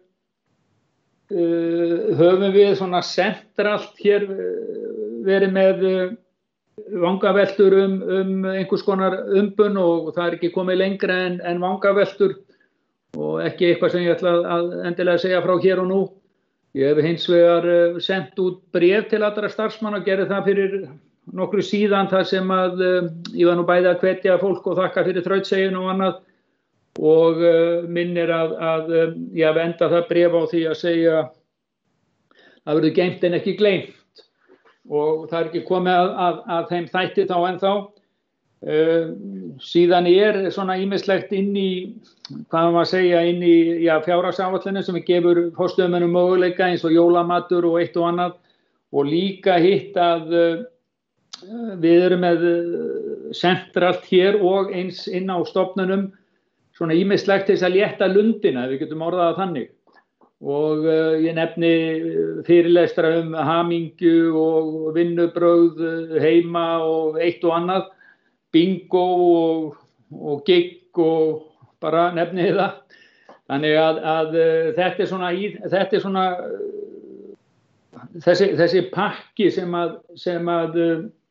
höfum við svona sentralt hér verið með vangaveltur einhvers konar umbun og það er ekki komið lengra en vangaveltur og ekki eitthvað sem ég ætla að endilega segja frá hér og nú. Ég hef hins vegar sendt út bréf til allra starfsmanna og gerði það fyrir nokkru síðan þar sem að ég var nú bæði að hvetja fólk og þakka fyrir þrautsegin og annað og minnir að ég hef endað það bréf á því að segja að verður geymt en ekki gleymt, og það ekki komið að þeim þætti þá ennþá. Síðan svona ýmislegt inn í, hvað maður segja, inn í fjárhagsáætlunum sem gefur forstöðumönnum möguleika eins og jólamatur og eitt og annað, og líka hitt að við erum með sentralt hér og eins inn á stofnunum svona ýmislegt til þess að létta lundina, við getum orðað það þannig, og ég nefni fyrirlestra hamingju og vinnubrögð heima og eitt og annað, bingo og gigg og bara nefnið það. Þannig að þetta er svona þessi pakki sem að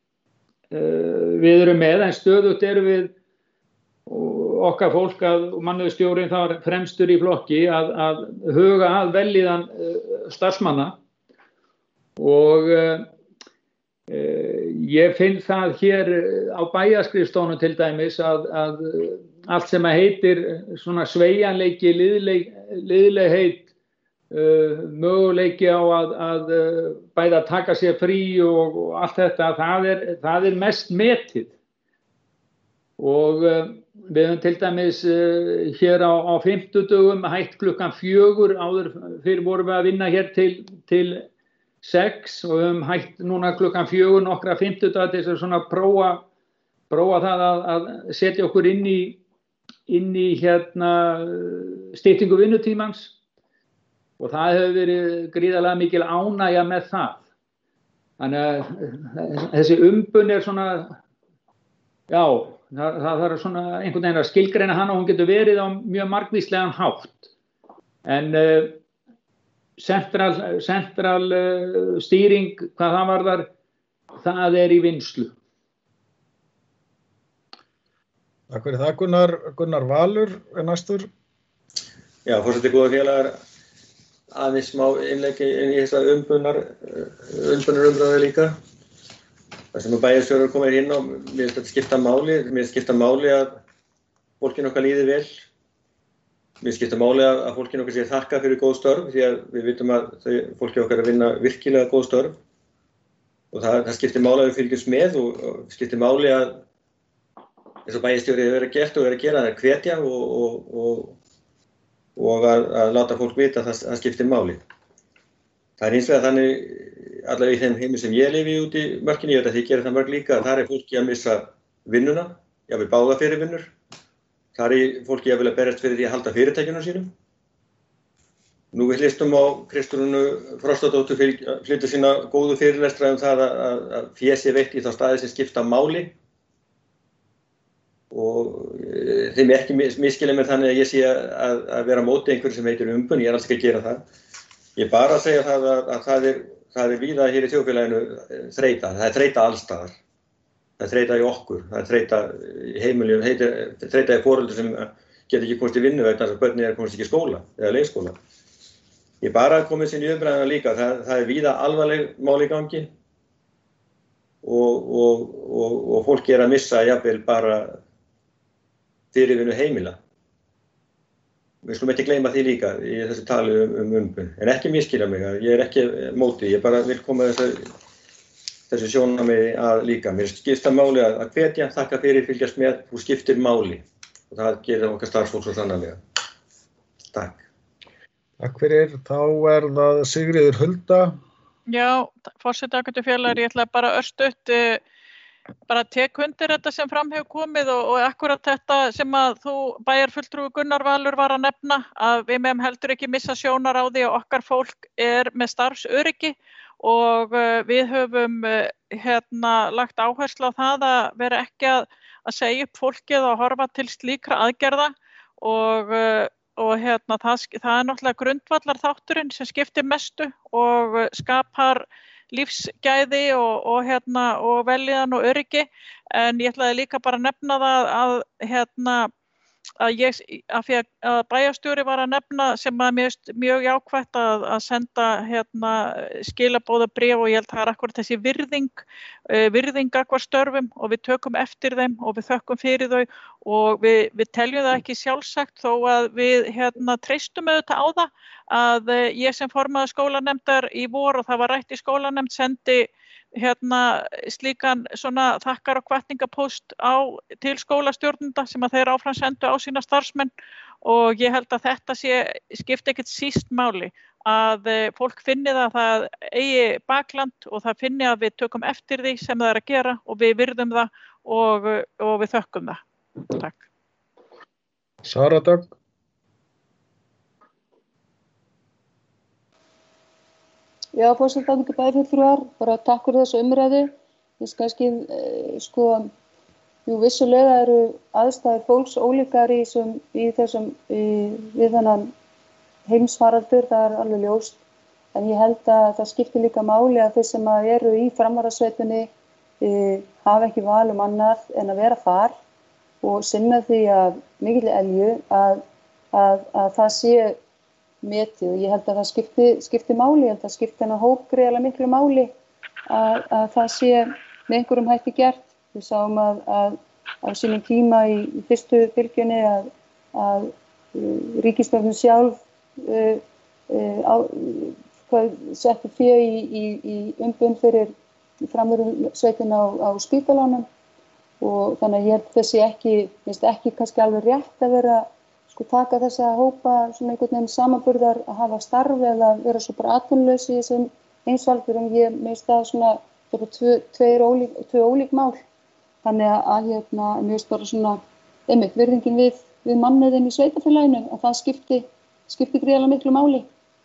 við erum með, en stöðugt erum við okkar fólk og mannauðsstjórinn þar fremstur í flokki að huga að vellíðan starfsmanna, og ég finn það hér á bæjarskrifstofunum til dæmis að allt sem að heitir svona sveigjanleiki, liðlegheit, möguleiki á að bæða taka sér frí og allt þetta, það er mest metið. Og við höfum til dæmis hér á 50 hætt klukkan 4, áður fyrir vorum við að vinna hér til 6 og við höfum hætt núna klukkan 4 nokkra 50 til þess að svona prófa það að setja okkur inn í hérna styttingu vinnutímans, og það hefur verið gríðarlega mikil ánægja með það. Þannig að þessi umbun er svona, já, það er svona einhvern veginn að skilgreina hana, og hún getur verið á mjög margvíslegan hátt, en central stýring, hvað það varðar, það er í vinnslu. Takk fyrir það, Gunnar Valur er næstur. Já, forseti, góða félagar, aðeins smá innlegg inn í þessa umbunarumræðu líka. Það sem að bæjarstjórar koma inn á, mér finnst þetta skipta máli að fólkinu okkar líði vel. Mér skipta máli að fólkinu okkar sé þakka fyrir góð störf, því að við vitum að fólki okkar að vinna virkilega góð störf, og það skiptir máli að við fylgjumst með, og skiptir máli að eins og bæjarstjóri hefur verið gert og verið að gera, það er hvetja og að láta fólk vita að það skiptir máli. Það er hins vegar þannig, allavega í þeim heimi sem ég lifi út í mörkinni, ég veit að þið gerir það mörg líka, að þar er fólki að missa vinnuna, jafnvel báða fyrirvinnur. Þar er fólki jafnvel að berjast fyrir því að halda fyrirtækjunum sínum. Nú við hlustum á Kristrúnu Frostadóttur flytur sína góðu fyrirlestra það að fé sé veitt í þá staði sem skipta máli. Og þeim ekki misskilja mér þannig að ég sé að vera á móti einhverju sem heitir umbun, ég er alls ekki að gera það. Ég bara að segja að það er víða hér í þjóðfélaginu þreyta, það er þreyta allstaðar. Það er þreyta í okkur, það er þreyta í heimiljum, þreyta í foreldur sem geta ekki komist í vinnu vegna þess að börnin komist ekki í skóla eða leikskóla. Ég bara komið sér í umræðuna líka, það er víða alvarleg mál í gangi og fólki er að missa jafnvel bara fyrirvinnu heimila. Við skulum ekki gleyma því líka í þessu tali umbun, en ekki misskilja mig, ég er ekki móti, ég bara vil koma þessu sjónarmiði að líka. Mér skipta máli að hvetja, þakka fyrir, fylgjast með, þú skiptir máli, og það gerir okkar starfsfólk svo sannarlega. Takk. Takk fyrir, þá er það Sigríður Hulda. Já, forseti Akutufélagar, ég ætla bara örstutt bara tek undir þetta sem fram hefur komið og akkurat þetta sem að þú bæjarfulltrúi Gunnar Valur var að nefna, að við meðum heldur ekki missa sjónar á því að okkar fólk er með starfsöryggi, og við höfum lagt áherslu á það að vera ekki að segja upp fólkið og horfa til slíkra aðgerða, og það er náttúrulega grundvallar þátturinn sem skiptir mestu og skapar lífsgæði og vellíðan og öryggi. En ég ætlaði líka bara að nefna það að af því að bæjarstjóri var að nefna sem að mér finnst mjög jákvætt að senda skilaboðabréf og ég held það akkurat þessi virðing gagnvart störfum og við tökum eftir þeim og við þökkum fyrir þau og við teljum það ekki sjálfsagt þó að við treystum auðvitað á það að ég sem formaður skólanefndar í vor og það var rætt í skólanefnd sendi slíkan svona þakkar og hvatningapóst til skólastjórnenda sem að þeir áfram sendu á sína starfsmenn og ég held að þetta skipti ekkert síst máli að fólk finni það eigi bakland og það finni að við tökum eftir því sem það að gera og við virðum það og við þökkum það. Takk. Sara Dögg. Já, forseti ágætu bæjarfulltrúar, bara takk fyrir þessu umræðu. Ég kannski, vissulega eru aðstæður fólks ólíkar við þennan heimsfaraldur, það alveg ljóst. En ég held að það skiptir líka máli að þeir sem eru í framvarðarsveitinni hafa ekki val annað en að vera þar og sinna því að mikilli elju að það sé metið og ég held að það skipti máli, ég held að skipti hennar hóp greiðlega miklu máli að það sé með einhverjum hætti gert. Við sáum að á sínum tíma í fyrstu bylgjunni að ríkisstjórnin sjálf setti fé í umbun fyrir framvarðarsveitina á spítalanum og þannig að ég held þessi finnst ekki kannski alveg rétt að vera taka þessa hópa svona einhvern veginn samanburðar að hafa starf eða vera svo bara atvinnulaus í þessum heimsfaraldri en ég finnst það svona tvö ólík mál. Þannig að mér finnst bara svona virðingin við mannauðinn í sveitarfélaginu að það skipti gríðarlega miklu máli.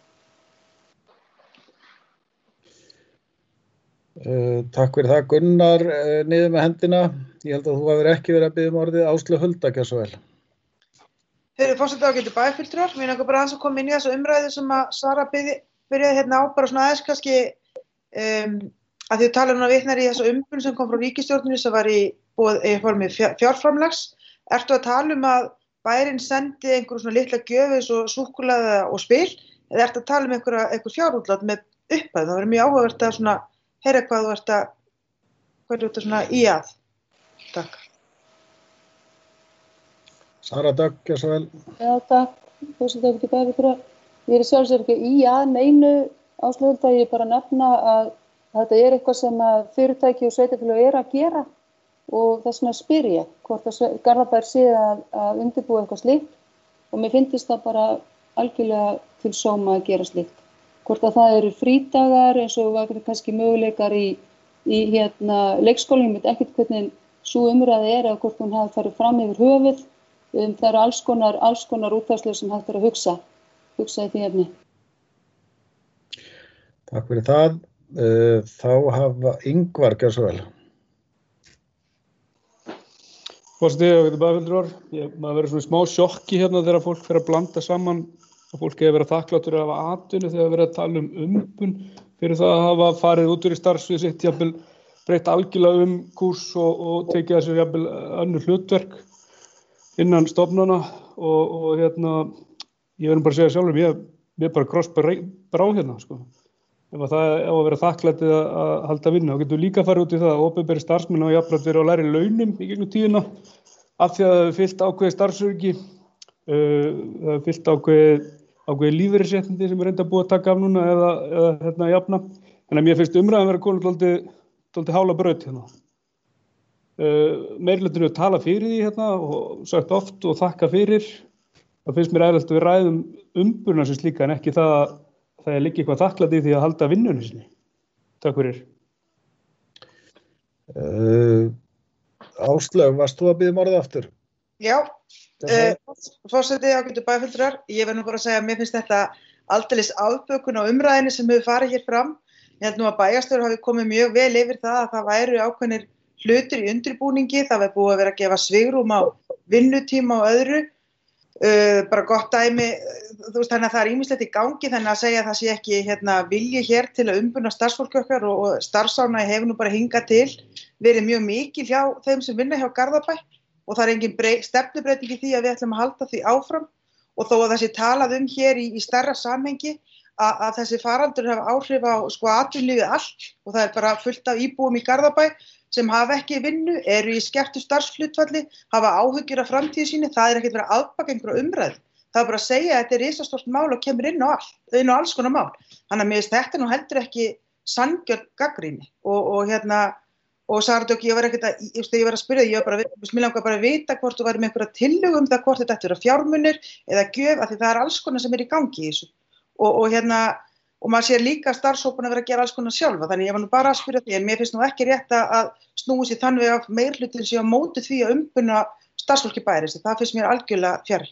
Takk fyrir það Gunnar niður með hendina. Ég held að þú hafir ekki verið að biðja orðið Áslaug Hulda, gjörðu svo vel. Forseti ágætu bæjarfulltrúar, mér langar bara aðeins að koma inn í þessu umræðu sem að Sara byrjaði á, bara svona aðeins kannski að því að tala núna vitnar í þessu umbun sem kom frá ríkisstjórninni sem var í formi fjárframlags. Ertu að tala að bærinn sendi einhverjum svona litla gjöf eins og súkkulaði og spil eða ertu að tala einhver fjárútlát með upphæð? Það verður mjög áhugavert að svona heyra hvað þú ert svona í að. Takk. Sara Dögg, gjörðu svo vel. Já, takk. Forseti ágætu bæjarfulltrúar. Ég sjálfsögðu ekki í að neinu Áslaug Hulda, ég bara nefna að þetta eitthvað sem að fyrirtæki og sveitarfélög að gera og þess vegna spyr ég hvort að Garðabær sé að undirbúa eitthvað slíkt og mér finnst það bara algjörlega til sóma að gera slíkt. Hvort að það eru frídagar eins og var kannski möguleikar í leikskólanum, ég veit ekkert hvernig sú umræða eða hvort hún hafi farið fram yfir höfuð. Það eru alls konar útfærslur sem hægt að hugsa í því efni. Takk fyrir það. Þá hafa Ingvar, gjörðu svo vel. Forseti ágætu bæjarfulltrúar, maður verður svona smá sjokki þegar fólk fer að blanda saman og fólk hefur verið þakkláttur að hafa atvinnu þegar verið að tala umbun fyrir það að hafa farið út úr í starfsvið sitt, jafnvel breytt algjörlega kúrs og tekið þessu jafnvel önnur hlutverk innan stofnana og ég verður bara að segja sjálfur, ég bara krossbrá sko. Ef það á að vera þakklætið að halda vinna, þá getur líka farið út í það að opinberir starfsmenn og jafnframt verið á lægri launum í gegnum tíðina af því að það hefur fylgt ákveðið starfsöryggi, það hefur fylgt ákveðið lífeyrisréttindi sem er reynda búið að taka af núna eða jafna. Þannig að mér finnst umræðan vera komin dálítið hála braut Meirihlutinn hefur talað fyrir því og sagt oft og þakka fyrir. Það finnst mér eðlilegt að við ræðum umbuna sem slíka en ekki það liggi eitthvað þakklæti í því að halda vinnunni sinni. Takk fyrir. Áslaug, varst þú að biðja orðið aftur? Já, forseti ágætu bæjarfulltrúar, ég verð nú bara að segja að mér finnst þetta aldeilis afbökun á umræðinni sem hefur farið hér fram. Ég held nú að bæjarstjóri hafi komið mjög vel yfir það að það væru ákveðnir hlutir í undirbúningi, það var búið að vera að gefa svigrúm á vinnutíma og öðru, bara gott dæmi, þú veist þannig að það er ýmislegt í gangi þannig að segja að það sé ekki vilji hér til að umbuna starfsfólk okkar og starfsána hefur nú bara hingað til verið mjög mikil hjá þeim sem vinna hjá Garðabæ og það engin stefnubreiting í því að við ætlum að halda því áfram og þó að það sé talað hér í stærra samhengi að þessi faraldur hafa áhrif á atvinnulífið allt og það bara fullt af íbúum í Garðabæ sem hafa ekki vinnu, eru í skertu starfshlutfalli, hafa áhyggjur af framtíð síni, það ekkert verið að afbaka einhverja umræðu. Það bara að segja að þetta risastórt mál og kemur inn á alls konar mál. Þannig að mér finnst þetta nú heldur ekki sanngjörn gagnrýni og Sara Dögg, ég var að spyrja, mér langar bara að vita hvort þú væri með einhverja tillögu það hvort þetta ætti að vera fjármunir eða gjöf, af því það alls konar sem í gangi í þessu. Og maður sér líka starfshópana vera að gera alls konar sjálfa, þannig ég var nú bara að spyrja því, en mér finnst nú ekki rétt að snúi sér þannig að meirhlutin sé á móti því að umbuna starfsfólki bæjarins, það finnst mér algjörlega fjarri.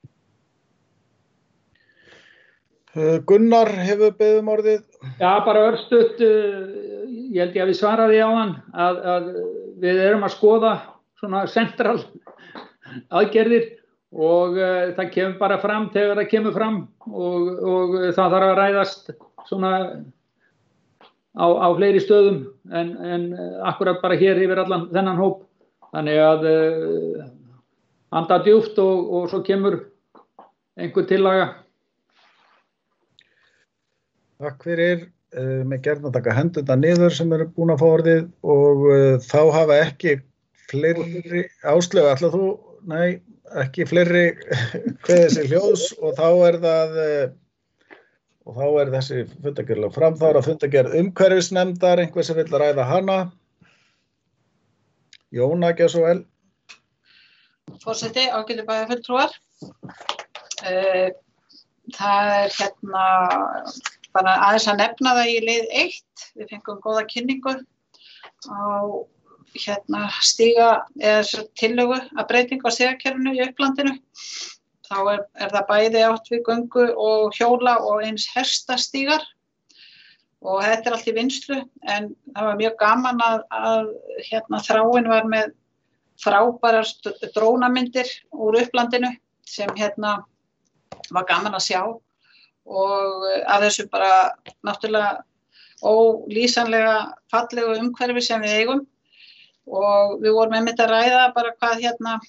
Gunnar hefur beðið orðið. Já, bara örstutt, ég held ég að við svaraði á hann að við erum að skoða svona central aðgerðir og það kemur bara fram þegar það kemur fram og það þarf að ræðast svona á fleiri stöðum en akkurat bara hér yfir allan þennan hóp. Þannig að anda djúpt og svo kemur einhver tillaga. Takk fyrir, með gerðan taka hendurna niður sem eru búin að fá orðið og þá hafa ekki fleiri áslögu, ætla þú, nei, ekki fleiri kveðið sér hljóðs og þá er þessi fundargerð framþára fundargerð umhverfisnefndar, einhver sem vill ræða hana. Jóna, ekki svo vel. Forseti, ágætu bæjarfulltrúar. Það bara aðeins að nefna það í lið 1. Við fengum góða kynningu á stíga eða tillögu að breytingu á stigakerfinu í upplandinu. Þá er það bæði átt við göngu og hjóla og eins hestastígar og þetta allt í vinnslu en það var mjög gaman að Þráin var með frábærar drónamyndir úr upplandinu sem var gaman að sjá og að þessu bara náttúrulega ólýsanlega fallegu umhverfi sem við eigum og við vorum einmitt að ræða bara hvað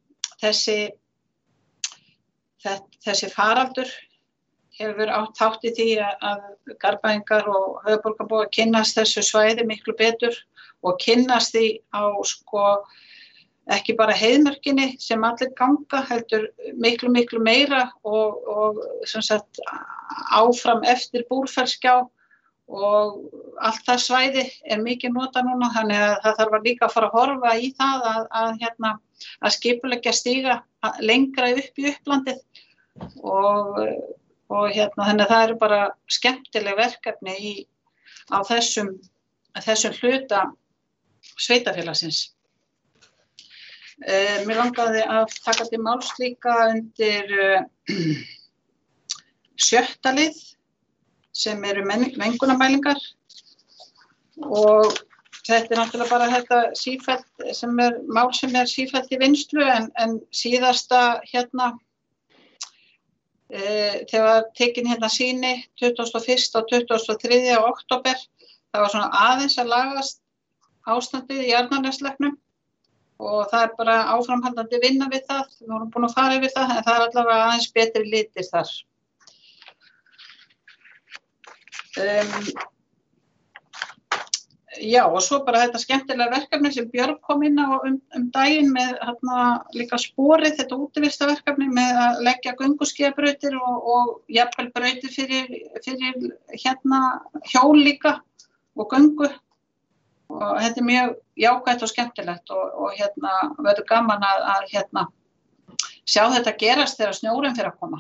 þessi faraldur hefur átt þátt í því að Garðbæingar og höfuðborgarbúar kynnast þessu svæði miklu betur og kynnast því á ekki bara heiðmörkinni sem allir ganga, heldur miklu meira og sem sagt áfram eftir Búrfellsgjá og allt það svæði er mikið nota núna, þannig að það þarf líka að fara að horfa í það að skipuleggja stíga lengra upp í upplandið og þannig að það eru bara skemmtileg verkefni á þessum hluta sveitarfélagsins. Mér langaði að taka til máls líka undir 7. lið sem eru mengunarmælingar og þetta náttúrulega bara þetta sífellt sem mál sem sífellt í vinnslu en síðasta þegar tekin sýni 21. og 23. október það var svona aðeins að lagast ástandið í Arnarneslæknum og það er bara áframhaldandi vinna við það, við vorum búin að fara yfir það, en það er allavega aðeins betri litir þar. Já, og svo bara þetta skemmtilega verkefni sem Björg kom inn á daginn með líka sporið, þetta útivistarverkefni með að leggja gönguskíðabrautir og jafnvel brautir fyrir hjól líka og göngu. Og þetta er mjög jákvætt og skemmtilegt og verður gaman að sjá þetta gerast þegar snjórinn fyrir að koma.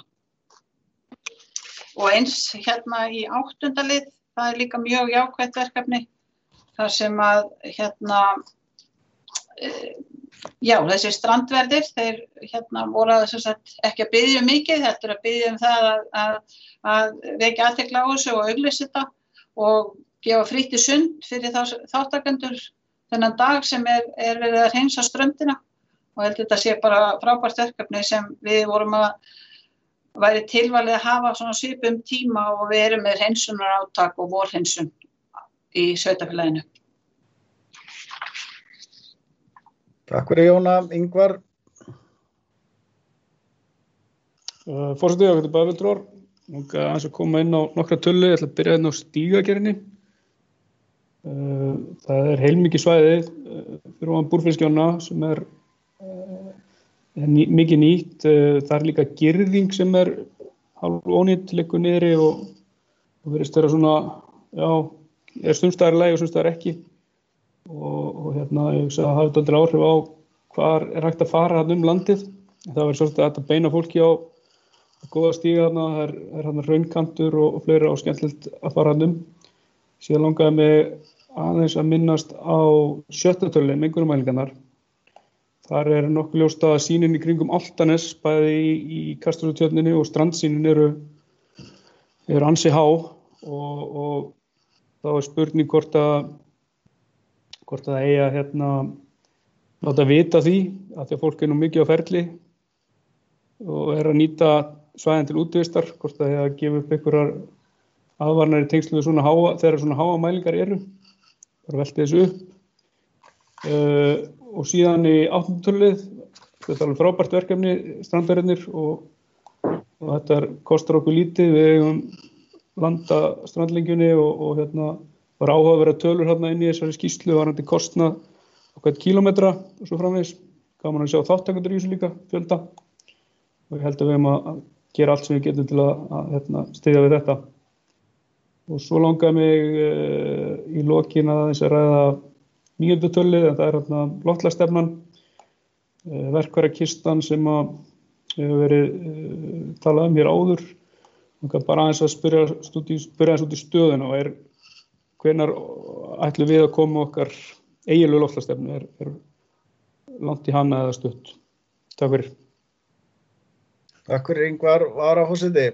Og eins í 8. lið, það er líka mjög jákvætt verkefni, þar sem að þessi strandverðir, þeir voru ekki að biðja mikið, heldur að biðja það að vekja athygli á þessu og auglýsa þetta og gefa frítt í sund fyrir þáttakendur þennan dag sem er verið að hreinsa ströndina og heldur þetta sé bara frábært verkefni sem við vorum að væri tilvalið að hafa svona svipum tíma og við erum með hreinsunarátak og vorhreinsun í sveitarfélaginu. Takk fyrir Jóna, Ingvar. Forseti, ágætu bæjarfulltrúar, langar aðeins að koma inn á nokkra tölu, ég ætla að byrja hérna á Stígagerðinni. Það heilmikið svæði fyrir ofan Búrfellsgjána sem mikið nýtt. Það líka girðing sem hálf ónýtt, liggur niðri og virðist vera svona, já, sumstaðar í lagi og sumstaðar ekki. Og hérna, ég hugsa að hafa þetta áhrif á hvar hægt að fara hérna landið. Það verður svolítið að beina fólki á góða stíga þarna, það hérna raunkantur og fleira og skemmtilegt að fara hérna. Síðan langaði mig aðeins að minnast á 7. tölunni, mengunarmælingarnar. Þar nokkuð ljóst að sýnin í kringum Álftanes, bæði í Kastljósatjörninni og strandsýnin eru ansi há og þá spurning hvort það eigi að láta vita því, af því að fólk nú mikið á ferli og að nýta svæðin til útivistar, hvort það eigi að gefa upp einhverjar aðvarnir í tengslu við þegar svona háa mælingar eru, bara velti þessu upp. Og síðan í 8. tölulið, þetta alveg frábært verkefni, strandverðirnir og þetta kostar okkur lítið, við eigum landa strandlengjunni og var áhugaverðar tölur hérna inn í þessari skýrslu varðandi kostnað á hvern kílómetra og svo framvegis. Gaman að sjá þátttakendur í þessu líka, fjölda. Og ég held að við eigum að gera allt sem við getum til að styðja við þetta. Og svo langaði mig í lokin að ræða 9. tölulið, en það loftslagsstefnan, verkfærakistan sem hefur verið talað hér áður. Langaði bara aðeins að spyrja aðeins út í stöðuna og hvenær ætlum við að koma okkar eiginlegu loftslagsstefnu, langt í hana eða stutt. Takk fyrir. Takk fyrir Ingvar, varaforseti.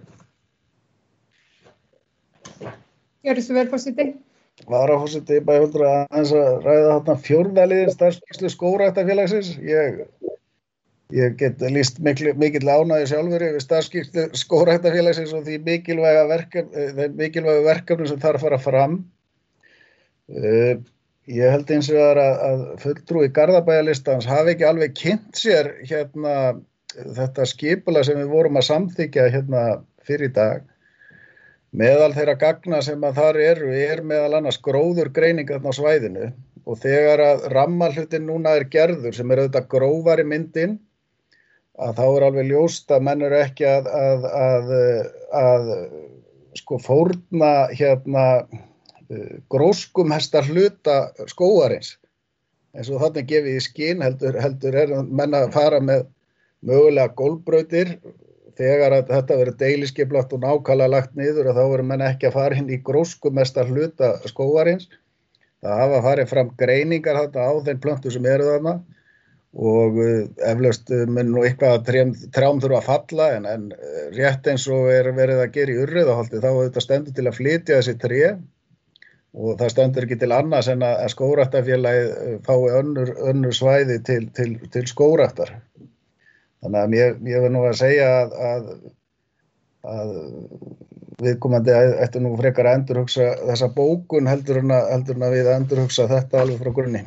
Gjörðu svo vel, forseti. Varaforseti, bæjarfulltrúar, aðeins að ræða þarna 4. liðin starfsskýrslu Skógræktarfélagsins. Ég get lýst mikill ánægju sjálfur yfir starfsskýrslu Skógræktarfélagsins og því mikilvægu verkefnum sem þar fara fram. Ég held eins vegar að fulltrúi Garðabæjarlistans hafi ekki alveg kynnt sér þetta skipulag sem við vorum að samþykkja fyrir í dag. Meðal þeirra gagna sem þar meðal annars gróðurgreining á svæðinu og þegar að rammahlutinn núna gerður sem auðvitað grófari myndin að þá alveg ljóst að menn eru ekki að fórna gróskumhesta hluta skógarins eins og þarna gefið í skyn heldur menn að fara með mögulega gólfbrautir þegar að þetta verður deiliskipulagt og nákvæmlega lagt niður og þá verður menn ekki að fara inn í gróskumhesta hluta skógarins. Það hafa farið fram greiningar þarna á þeim plöntum sem eru þarna og eflaust mun nú eitthvað trjám þurfa að falla en rétt eins og verið að gera í Urriðaholti þá þetta stendur til að flytja þessi tré og það stendur ekki til annars en að Skógræktarfélagið fái önnur svæði til skógræktar. Þannig að ég verð nú að segja að viðkomandi ætti nú frekar að endurhugsa þessa bókun heldur en að við endurhugsa þetta alveg frá grunni.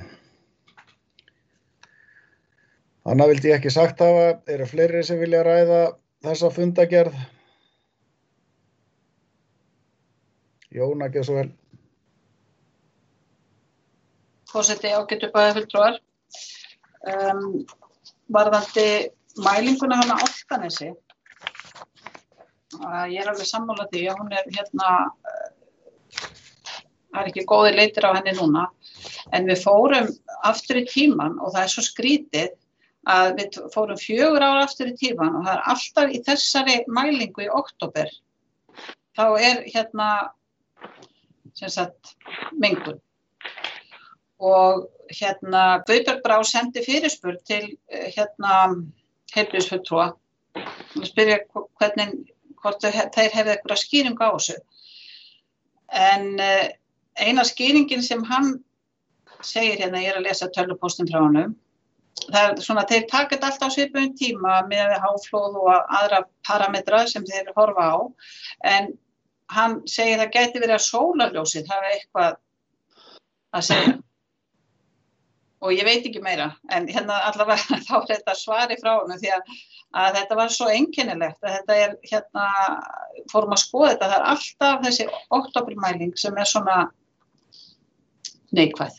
Annað vildi ég ekki sagt hafa, eru fleiri sem vilja ræða þessa fundagerð? Jóna, ekki svo vel. Forseti, ágætu bæjarfulltrúar. Varðandi mælinguna hana Álftanesi. Ég alveg sammála því að hún það ekki góðir leitir á henni núna. En við fórum aftur í tímann og það svo skrítið að við fórum 4 ár aftur í tímann og það alltaf í þessari mælingu í október. Þá sem sagt mengun. Og Guðbjörg Brá sendi fyrirspurn til heilbrigðisfulltrúa og spyrja hvort þeir hefðu einhverja skýringu á þessu. En eina skýringin sem hann segir ég er að lesa tölvupóstinn frá honum, það svona þeir taka þetta alltaf á svipuðum tíma með háflóð og aðra parametra sem þeir horfa á, en hann segir það gæti verið að sólarljósið hafi eitthvað að segja. og ég veit ekki meira, en hérna allavega þá er þetta svari frá honum því að þetta var svo einkennilegt að þetta hérna, fórum að skoða þetta, það er alltaf þessi októbermæling sem er svona neikvæð.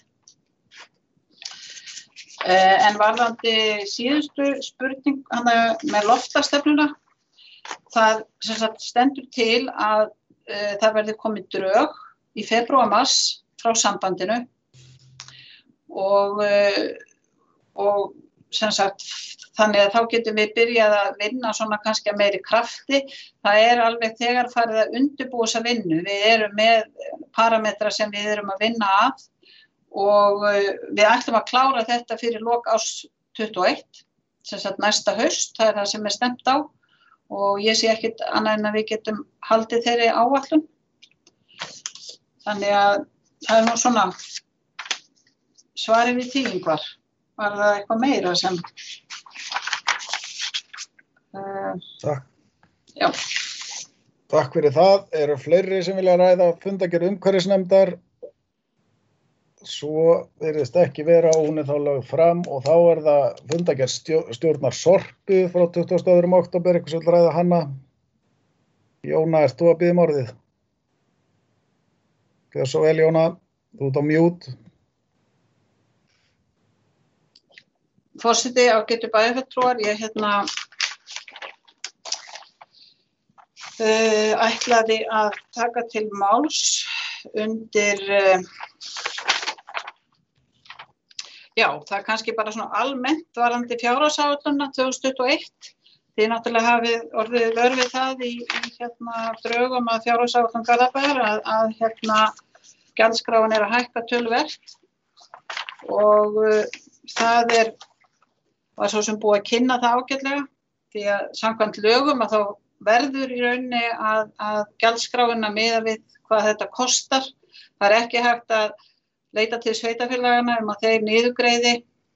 En varðandi síðustu spurning með loftslagsstefnuna, það sem sagt stendur til að það verði komið drög í febrúar-mars frá sambandinu og sem sagt þannig að þá getum við byrjað að vinna svona kannski að meiri krafti. Það er alveg þegar farið að undirbúa þessa vinnu. Við erum með parametra sem við erum að vinna að og við ætlum að klára þetta fyrir lok árs 21, sem sagt næsta haust, það er það sem er stemt á og ég sé ekkert annað en að við getum haldið þeirri áætlun. Þannig að það er nú svona svarið við því Ingvar. Var það eitthvað meira sem... Takk. Já. Takk fyrir það. Eru fleiri sem vilja ræða fundargerð umhverfisnefndar? Svo virðist ekki vera og hún er þá lögð fram og þá er það fundargerð stjórnar Sorpu frá 22. október, eitthvað sem vil ræða hana. Jóna, ert þú að biðja orðið? Gjör svo vel, Jóna. Þú ert á mute. Forseti, ágætu bæjarfulltrúar, ég ætlaði að taka til máls undir já, það er kannski bara svona almennt varðandi fjárhagsáætlunina 2021. Þið náttúrulega hafið orðið vör við það í drögum að fjárhagsáætlun Garðabæjar að gjaldskráin er að hækka töluvert og það var svo sem búið að kynna það ágætlega því að samkvæmt lögum að þá verður í rauninni að gjaldskráin að miða við hvað þetta kostar. Það er ekki hægt að leita til sveitarfélagana að þeir niðurgreiði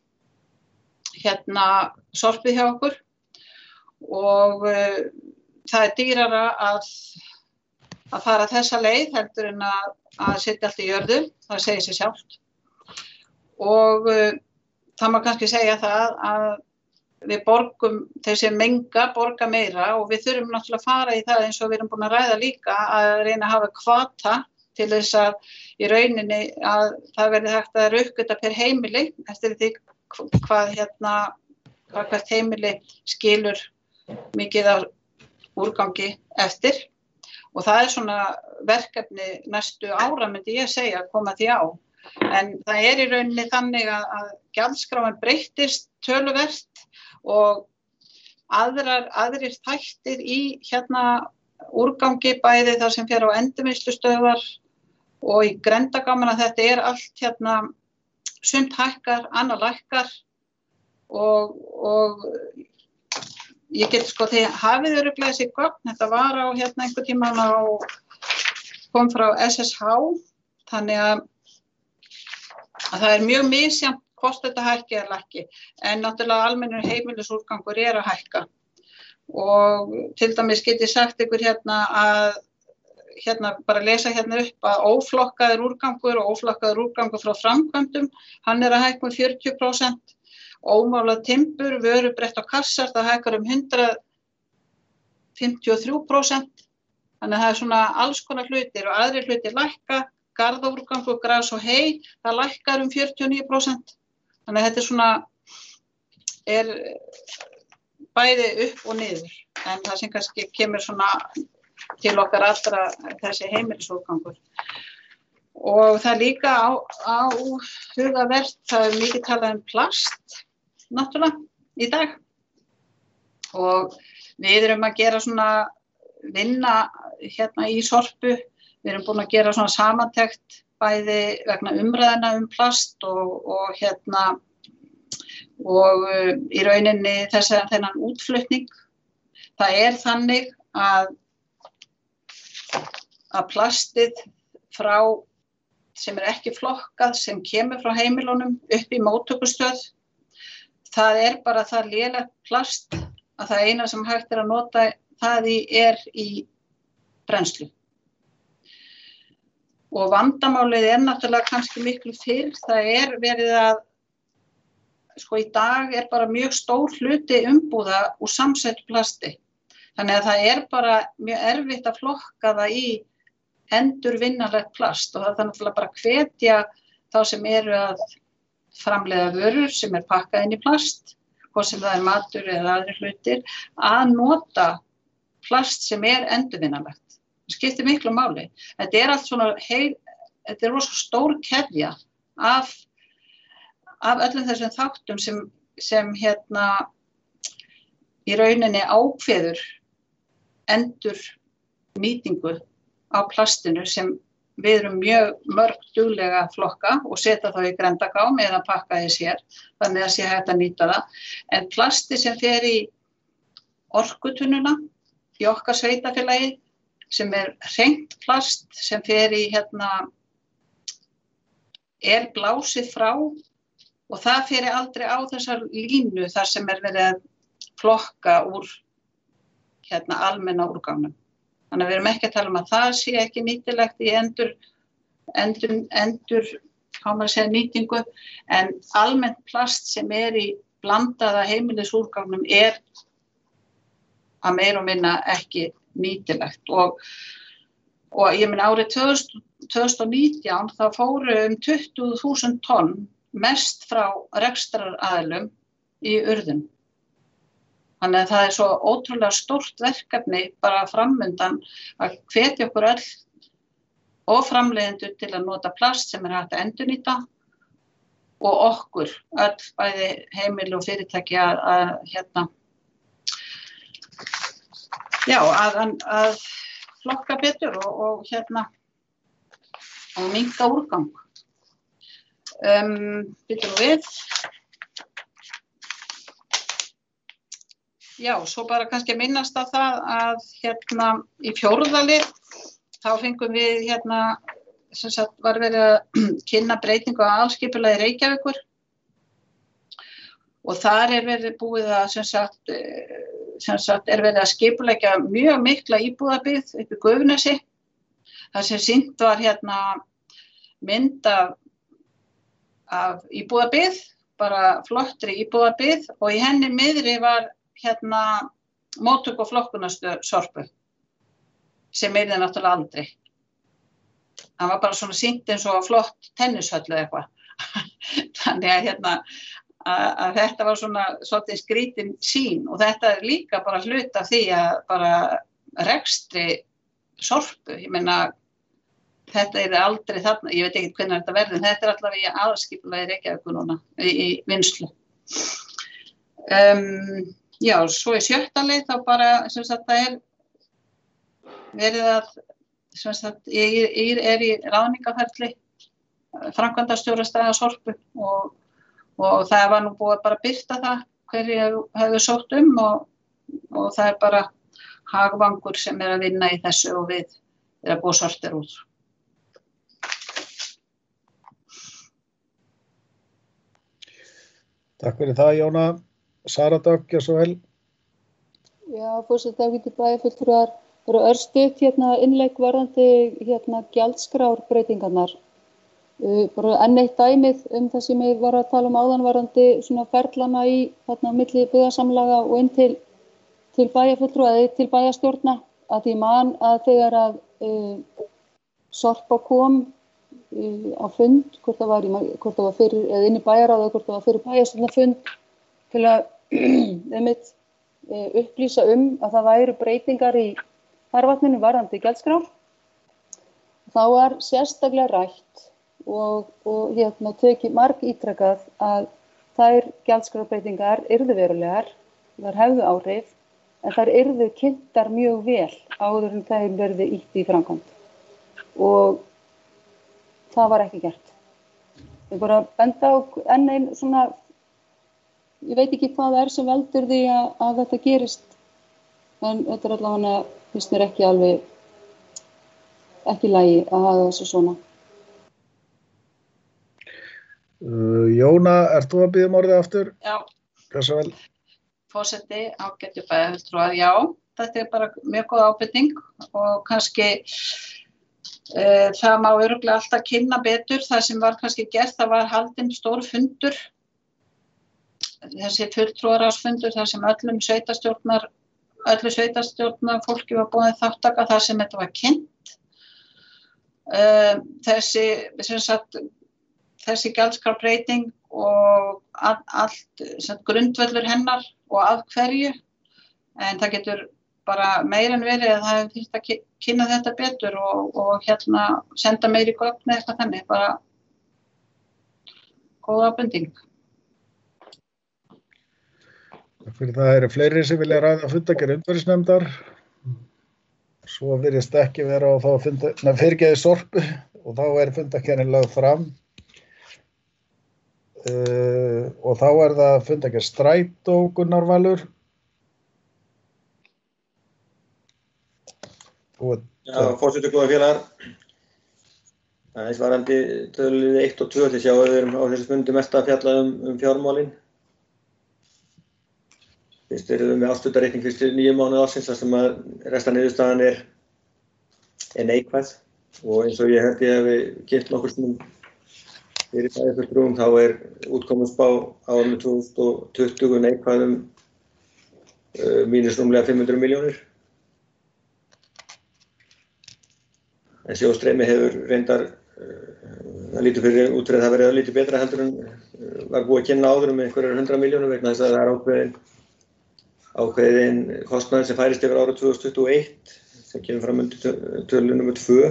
sorpið hjá okkur og það er dýrara að fara þessa leið heldur en að setja allt í jörðu, það segir sig sjálft og það má kannski segja það að við borgum, þeir sem menga borga meira og við þurfum náttúrulega að fara í það eins og við erum búin að ræða líka að reyna að hafa hvata til þess að í rauninni að það verði hægt að uppgöta per heimili eftir því hvað hvert heimili skilur mikið af úrgangi eftir og það er svona verkefni næstu ára myndi ég segja að koma því á. En það er í rauninni þannig að gjaldskráin breyttist töluvert og aðrir þættir í úrgangi bæði þar sem fer á endurvinnslustöðvar og í Grendagámana þetta er allt sumt hækkar, annað lækkar og ég get þið hafið örugglega þessi gögn, þetta var á einhver tímann kom frá SSH, þannig að það er mjög misjafnt hvort þetta hækki eða lækki, en náttúrulega almennur heimilisúrgangur er að hækka og til dæmis get ég sagt ykkur að bara lesa upp að óflokkaður úrgangur og óflokkaður úrgangur frá framkvæmdum, hann er að hækka 40%, ómálað timbur, vörubrett og kassar, það hækkar 153%, þannig að það er svona alls konar hlutir og aðrir hlutir lækka, garðaúrgangur, gras og hey, það lækkar 49%, þannig að þetta er bæði upp og niður, en það sem kannski kemur svona til okkar allra þessi heimilisúrgangur. Og það er líka á hugavert, það er mikið talað plast, náttúrulega, í dag. Og við erum að gera svona vinna í Sorpu, við erum búin að gera svona samantekt bæði vegna umræðina plast og í rauninni þennan útflutning. Það er þannig að plastið sem er ekki flokkað, sem kemur frá heimilunum upp í móttökustöð, það er bara það lélegt plast að það eina sem hægt er að nota það er í brennslu. Og vandamálið er náttúrulega kannski miklu fyrr, það er verið að sko í dag bara mjög stór hluti umbúða úr samsettu plasti. Þannig að það bara mjög erfitt að flokka það í endurvinnanlegt plast og það náttúrulega bara hvetja þá sem eru að framleiða vörur sem pakkað inn í plast, hvort sem það matur eða aðrir hlutir, að nota plast sem endurvinnanlegt. Það skiptir miklu máli. Þetta allt svona þetta rosa stór keðja af öllum þessum þáttum sem í rauninni ákveður endurnýtingu á plastinu sem við erum mjög mörg duglega að flokka og setja þá í grenndargám eða pakka því sér, þannig að sé hægt að nýta það. En plasti sem fer í orkutunnuna í okkar sveitarfélagi, sem hreint plast sem fer í blásið frá og það fer aldrei á þessar línu þar sem verið að flokka úr almenna úrgangnum. Þannig að við erum ekki að tala að það sé ekki nýtilegt í nýtingu, en almennt plast sem í blandaða heimilisúrgangnum að meira og minna ekki nýtilegt. Og ég meina árið 2019 þá fóru 20.000 tonn mest frá rekstraraðilum í urðun. Þannig að það svo ótrúlega stórt verkefni bara framundan að hvetja okkur öll og framleiðendur til að nota plast sem hægt að endurnýta og okkur öll bæði heimili og fyrirtæki að flokka betur og minnka úrgang. Býtum við. Já, svo bara kannski að minnast á það að í fjórða lið þá fengum við sem sagt var verið að kynna breytingu á aðalskipulagi Reykjavíkur og þar verið búið að sem sagt verið að skipuleggja mjög mikla íbúðabyggð upp í Gufunesi. Það sem sýnt var mynd af íbúðabyggð, bara flottri íbúðabyggð og í henni miðri var móttöku- og flokkunarstöð Sorpu sem náttúrulega aldrei. Það var bara svona sýnt eins og flott tennishöll eða eitthvað. Þannig að þetta var svona svolítið skrítin sýn og þetta líka bara hluti af því að bara rekstri Sorpu. Ég meina þetta aldrei þarna, ég veit ekki hvernig þetta verður, en þetta allavega í aðalskipulagi Reykjavíkur núna í vinnslu. Já, svo í sjötta lið þá bara sem sagt það verið að sem sagt í ráðningaferli framkvæmdastjórastæða Sorpu og það var nú búið bara að birta það hverju hefur sótt og það bara Hagvangur sem að vinna í þessu og við að búa sortir út. Takk fyrir það, Jóna. Sara Dögg, gjör svo vel. Já, forseti bæjarfulltrúar voru örstutt innlegg varðandi gjaldskrárbreytingarnar. Bara enn eitt dæmið það sem ég var að tala áðan varðandi svona ferlana í milli byggðasamlaga og inn til bæjarfulltrúa eða til bæjarstjórna að ég man að þegar að Sorpa kom á fund, hvort það var fyrir eða inn í bæjarráð eða hvort það var fyrir bæjarstjórnarfund til að upplýsa að það væru breytingar í farvatninu varðandi gjaldskrár. Þá var sérstaklega rætt og tekið margítrekað að þær gjaldskrárbreytingar yrðu verulegar, þær hefðu áhrif, en þær yrðu kynntar mjög vel áður en þær verði ýtt í framkvæmd. Og það var ekki gert. Ég bara benda á enn ein svona, ég veit ekki hvað það sem veldur því að þetta gerist, en þetta allavega finnst mér ekki í lagi að hafa þessu svona. Jóna, ert þú að biðja orðið aftur? Já. Gjörðu vel. Forseti, ágætu bæjarfulltrúar, já, þetta bara mjög góð ábending og kannski það má örugglega alltaf kynna betur. Það sem var kannski gert, það var haldinn stór fundur þessi fulltrúarráðsfundur þar sem öllu sveitarstjórnar fólki var boðin þáttaka þar sem þetta var kynnt. Þessi gjaldskrárbreyting og allt grundvöllur hennar og af hverju, en það getur bara meira en verið að það hefur þýrt að kynna þetta betur og senda meiri gögn eða eitthvað þannig, bara góð ábending. Fyrir það eru fleiri sem vilja ræða fundargerð umhverfisnefndar. Svo virðist ekki vera og þá fyrirgeði Sorpu og þá fundargerðin lögð fram. Og þá það fundargerð Strætó, Gunnar Valur. Já, forseti góða félagar. Það varandi tölulið 1 og 2 til sjá við erum á þessu fundi mest að fjalla fjármálin. Fyrst erum við með ástutareikning fyrstu 9 mánuði ársins þar sem að resta niðurstaðan er neikvæð og eins og ég held ég hefi kynnt nokkur sinnum fyrir bæjarfulltrúum þá útkomuspá á árinu 2020 neikvæðum mínus rúmlega 500 milljónir. En sjóstreymi hefur reyndar það lítur fyrir útreið það verið lítið betra heldur en var búið að kynna áður einhverjar 100 milljónir vegna þess að það ákveðin kostnaður sem færist yfir árið 2021 sem kemur fram undir tölu nr. 2.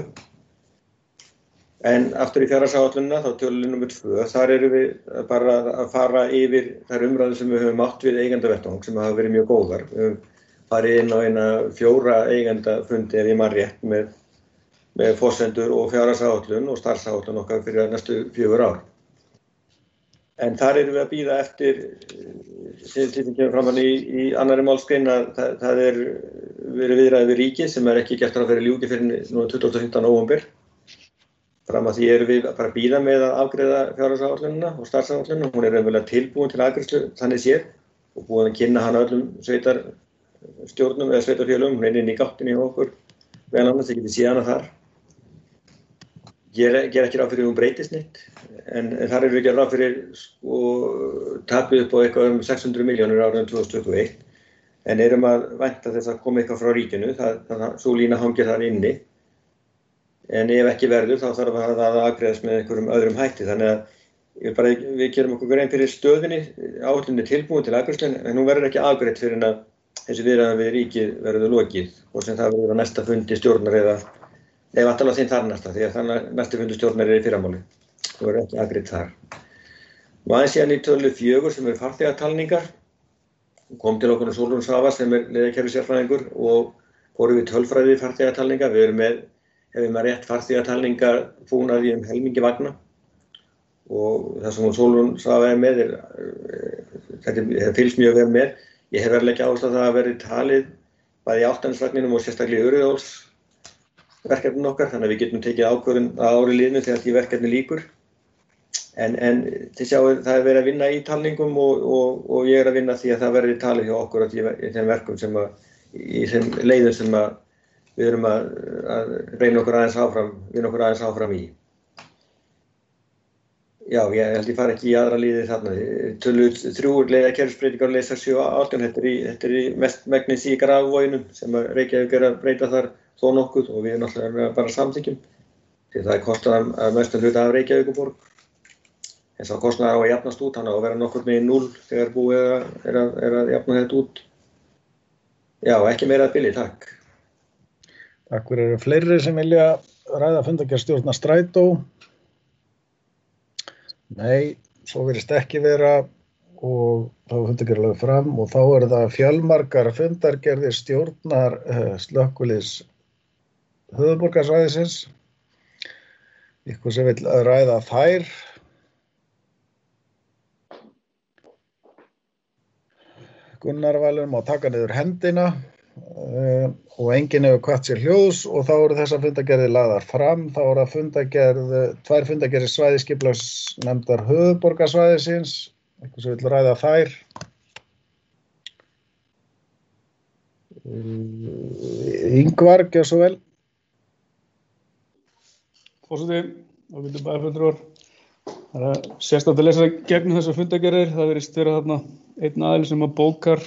En aftur í fjárhagsáætlunina þá tölu nr. 2, þar erum við bara að fara yfir þær umræður sem við höfum átt við eigendavettvang sem hafa verið mjög góðar. Við höfum farið inn á 4 eigendafundi ef ég man rétt með forsendur og fjárhagsáætlun og starfsáætlun okkar fyrir næstu 4 ár. En þar erum við að bíða eftir sem kemur fram hann í annarri málsgrein að það verið viðræði við ríkið sem ekki gert ráð fyrir ljúki fyrir 25. nóvember. Fram að því erum við bara að bíða með að afgreiða fjárhagsáætlunina og starfsáætlunina. Hún raunverulega tilbúin til afgreiðslu þannig séð og búin að kynna hana öllum sveitarstjórnum eða sveitarfélögum. Hún inn í gáttinni hjá okkur vel annars, þið getið séð hana þar. Ég ger ekki ráð fyrir hún breytist neitt, en þar erum við ekki ráð fyrir tapið upp á eitthvað 600 milljónir árið 2021, en erum að vænta þess að koma eitthvað frá ríkinu, svo lína hangir þar inni, en ef ekki verður þá þarf að afgreiðast með einhverjum öðrum hætti, þannig að við gerum okkur grein fyrir stöðunni, áætlunin tilbúin til afgreiðslu, en hún verður ekki afgreidd fyrir að þessi viðræðum við ríkið verður lokið, og sem það verður á næsta fundi stjórnar eða vantarlega þinn þar næsta, því að þannig næstu fundi stjórnar í fyrramálið. Það verður ekki afgreitt þar. Og aðeins síðan í tölu 4 sem farþegatalningar. Kom til okkur Sólrún Svava sem leiðakerfissérfræðingur og fórum við tölfræði farþegatalninga. Við erum með rétt farþegatalningar búnaði helmingi vagna. Og það sem Sólrún Svava með þetta fylgst mjög vel með. Ég hef verið ekki áherslu á það að verið talið bæði í Álftanesvagninum og sérstaklega Urriðaholtsverkefnin okkar, þannig að við getum tekið ákvörðun á ári liðnu þegar því verkefni lýkur. En þið sjáu það verið að vinna í talningum og ég að vinna því að það verið talið hjá okkur í þeim verkum sem í þeim leiðum sem við erum að reyna okkur aðeins áfram í. Já, ég held ég fari ekki í aðra liði þarna. Tölu 3 leiðakerfisbreytingar og leysar 7-18, þetta í mestmegnis í Grafarvoginum sem Reykjavík að breyta þar þó nokkuð og við náttúrulega bara samþykkjum. Því það kostar að mestum hluta af Reykjavíkurborg. En sá kostnaður á að jafnast út, hann á að vera nokkur með 0 þegar búið að jafna þetta út. Já, ekki meira að billi, takk. Takk fyrir fleiri sem vilja ræða fundargerðstjórnar Strætó. Nei, svo virðist ekki vera og þá fundargerð lögð fram og þá það fjölmargar fundargerðir stjórnar slökkviliðs höfuðborgarsvæðisins. Ykkur sem vill ræða þær. Gunnar Valur má taka niður hendina og enginn hefur hvatt sér hljóðs og þá þessar fundargerðir lagðar fram. Þá það tvær fundargerðir svæðisskipulagsnefndar höfuðborgarsvæðisins. Eitthvað sem vill ræða þær. Ingvar, gjör svo vel. Forseti, ágætu bæjarfulltrúar. Það er sérstætt að lesa gegnum þessar fundargerðir. Það virðist vera þarna einn aðili sem að bókar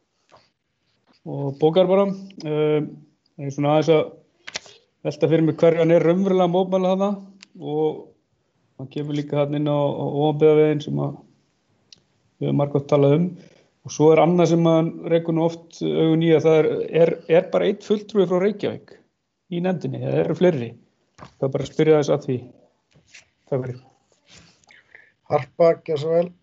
bara. Það er svona aðeins að velta fyrir mig hverju hann er raunverulega að mótmæla þarna og hann kemur líka þarna inn á ofanbyggðaveginn sem að við höfum margótt talað um. Og svo er annað sem hann rekur nú oft augun í að það er bara einn fulltrúi frá Reykjavík í nefndinni, það eru fleiri. Það er bara að spyrja þess að því. Takk fyrir. Harpa, gjör svo vel.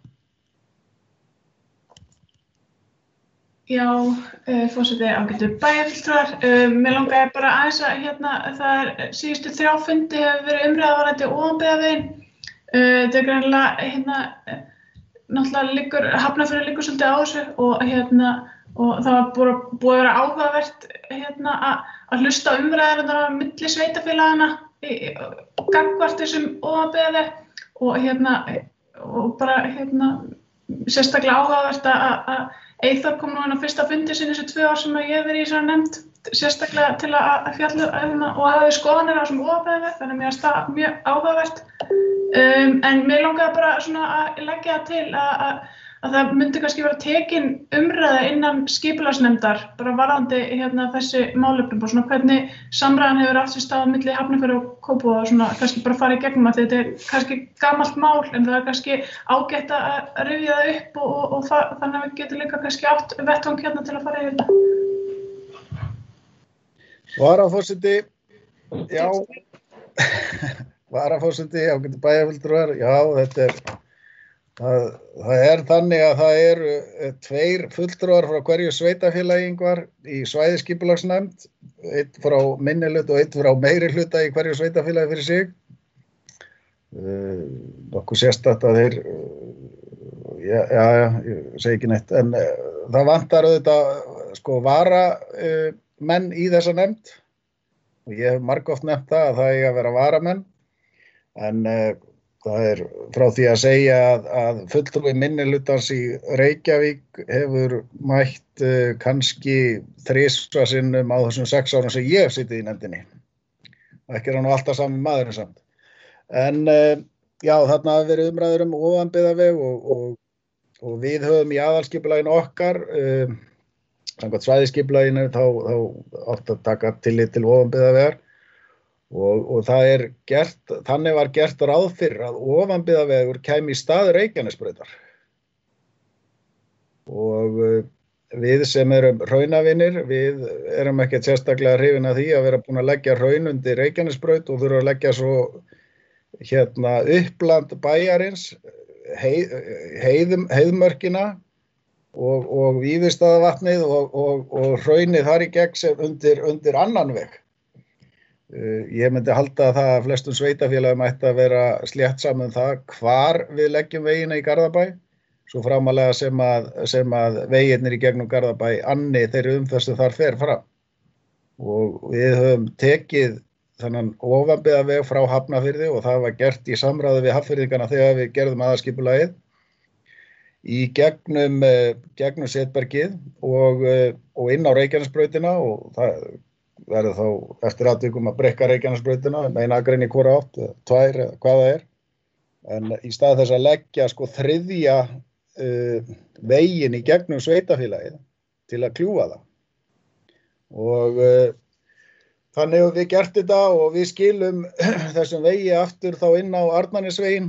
Já, forseti ágætu bæjarfulltrúar. Mér langaði bara aðeins að það síðustu 3 fundi hefur verið umræða varðandi ofanbyggðaveginn. Þetta er greinilega náttúrulega Hafnarfjörður liggur svolítið á þessu og það var búið að vera áhugavert að hlusta á umræðurnar á milli sveitarfélagana gagnvart þessum ofanbyggðavegi og bara sérstaklega áhugavert að Eyþór kom nú inn á fyrsta fundi sinni þessi 2 ár sem ég hef verið í þessari nefnd sérstaklega til að fjalla og hafa skoðanir á þessum ofanbyggðavegi, þannig að mér finnst það mjög áhugavert. En mér langaði bara svona að leggja það til að það myndi kannski vera tekin umræða innan skipulagsnefndar bara varðandi þessi málefni og svona hvernig samræðan hefur átt sér stað milli Hafnarfjarðar og Kópavogs og svona kannski bara fara í gegnum að þetta er kannski gamalt mál en það er kannski ágætt að rifja það upp og þannig að við getum líka kannski átt vettvang til að fara yfir þetta. Varaforseti, já. Varaforseti, ágætu bæjarfulltrúar, já, það er þannig að það eru 2 fulltrúar frá hverju sveitarfélagi í svæðisskipulagsnefnd, 1 frá minnihluta og 1 frá meirihluta í hverju sveitarfélagi fyrir sig. Nokkuð sérstakt að þeir, ég segi ekki neitt, en það vantar auðvitað varamenn í þessa nefnd og ég hef margoft nefnt það að það eiga að vera varamenn. En það er frá því að segja að fulltrúi minnihlutans í Reykjavík hefur mætt kannski 3 sinnum á þessum 6 árum sem ég hef sitið í nefndinni. Ekki er hann nú alltaf sami maðurinn samt. En já, þarna hafa verið umræður ofanbyggðaveg og við höfum í aðalskipulaginu okkar, samkvæmt svæðisskipulaginu þá átt að taka tillit til ofanbyggðavegar. Og það er þannig var gert ráð fyrir að ofanbyggðavegur kæmi í stað Reykjanesbrautar. Og við sem erum hraunavinir, við erum ekkert sérstaklega hrifin af því að vera búin að leggja hraun undir Reykjanesbraut og þurfa að leggja svo uppland bæjarins, heiðmörkina og Vífilsstaðavatnið og hraunið þar í gegn sem undir annan veg. Ég myndi halda að það að flestum sveitarfélagum ætti að vera slétt saman það hvar við leggjum vegina í Garðabæ, svo framalega sem að veginir í gegnum Garðabæ anni þeirri umferð sem þar fer fram. Og við höfum tekið þannan ofanbyggðaveg frá Hafnarfirði og það var gert í samráði við Hafnfirðingana þegar við gerðum aðalskipulagið í gegnum Setbergið og inn á Reykjanesbrautina og það verður þá eftir atvikum að breikka Reykjanesbrautina, eina akrein í hvora átt, 2 eða hvað það er. En í stað þess að leggja 3. veginn í gegnum sveitarfélagið til að kljúfa það. Og þannig hefur við gert þetta og við skilum þessum vegi aftur þá inn á Arnarnesveginn.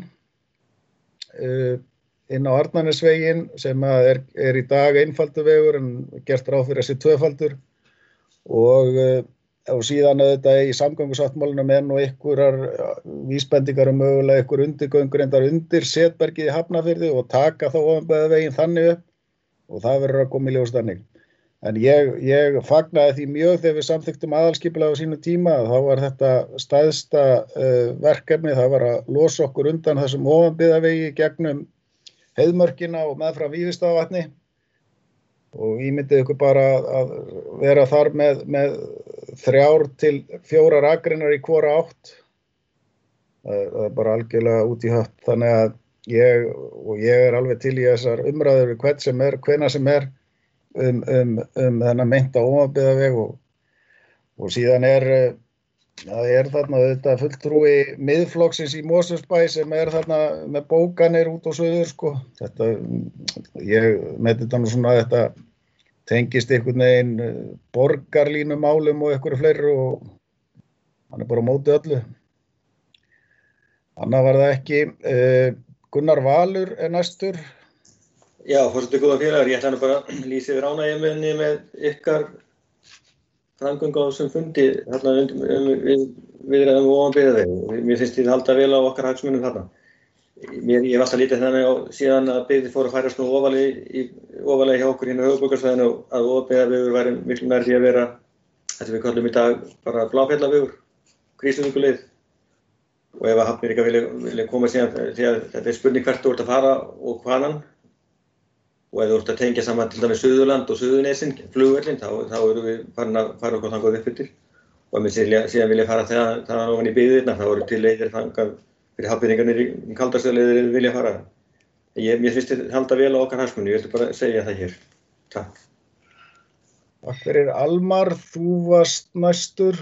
Inn á Arnarnesveginn sem er í dag einfaldur vegur en gert ráð fyrir þessi 2-faldur. Og síðan auðvitað í samgöngusáttmálanum nú einhverjar vísbendingar mögulega einhver undirgöngur endar undir Setbergið í Hafnarfirði og taka þá ofanbyggðaveginn þannig upp og það verður að koma í ljós þannig. En ég fagnaði því mjög þegar við samþykktum aðalskipulag á sínu tíma þá var þetta stærsta verkefni, það var að losa okkur undan þessum ofanbyggðavegi gegnum heiðmörkina og meðfram Vífilsstaðavatni. Og ímyndið ykkur bara að vera þar með 3 til 4 akreinar í hvora átt. Það er bara algjörlega út í hött. Þannig að ég er alveg til í þessar umræður við hvern sem er, hvenær sem er þennan meinta ofanbyggðaveg og síðan er Það þarna þetta fulltrúi miðflokksins í Mosfellsbæ sem þarna með bókanir út á suður, sko. Þetta, ég með þetta nú svona að þetta tengist einhvern veginn borgarlínumálum og einhverju fleiri og hann bara á móti öllu. Annað var það ekki. Gunnar Valur næstur. Já, forseti góða félagar, ég ætla nú bara að lýsa yfir ánægju minni með ykkar framgöngu á þessum fundi þarna viðræðum og ofanbyggðavegi. Mér finnst þið halda vel á okkar hagsmunum þarna. Ég hef alltaf lítið þannig á síðan að byggðir fóru að færast nú ofarlega hjá okkur hérna á höfuðborgarsvæðinu að ofanbyggðavegur væri miklu nær því að vera þetta við kallum í dag bara Bláfjallavegur, Krýsuvíkurleið. Og ef að Hafnfirðingar vilja koma síðan því að þetta spurning hvert þú ert að fara og hvaðan og ef þú ert að tengja saman til dæmis Suðurland og Suðurnesin, flugvöllin, þá erum við farin að fara okkur þangað upp yfir. Og ef við síðan vilja fara þaðan ofan í byggðirnar, þá eru til leiðir þangað fyrir Hafnfirðingarnir í Kaldastöðleiðir vilja fara. Mér finnst þið halda vel á okkar hagsmunum, ég vildi bara segja það hér. Takk. Takk fyrir Almar, þú varst næstur.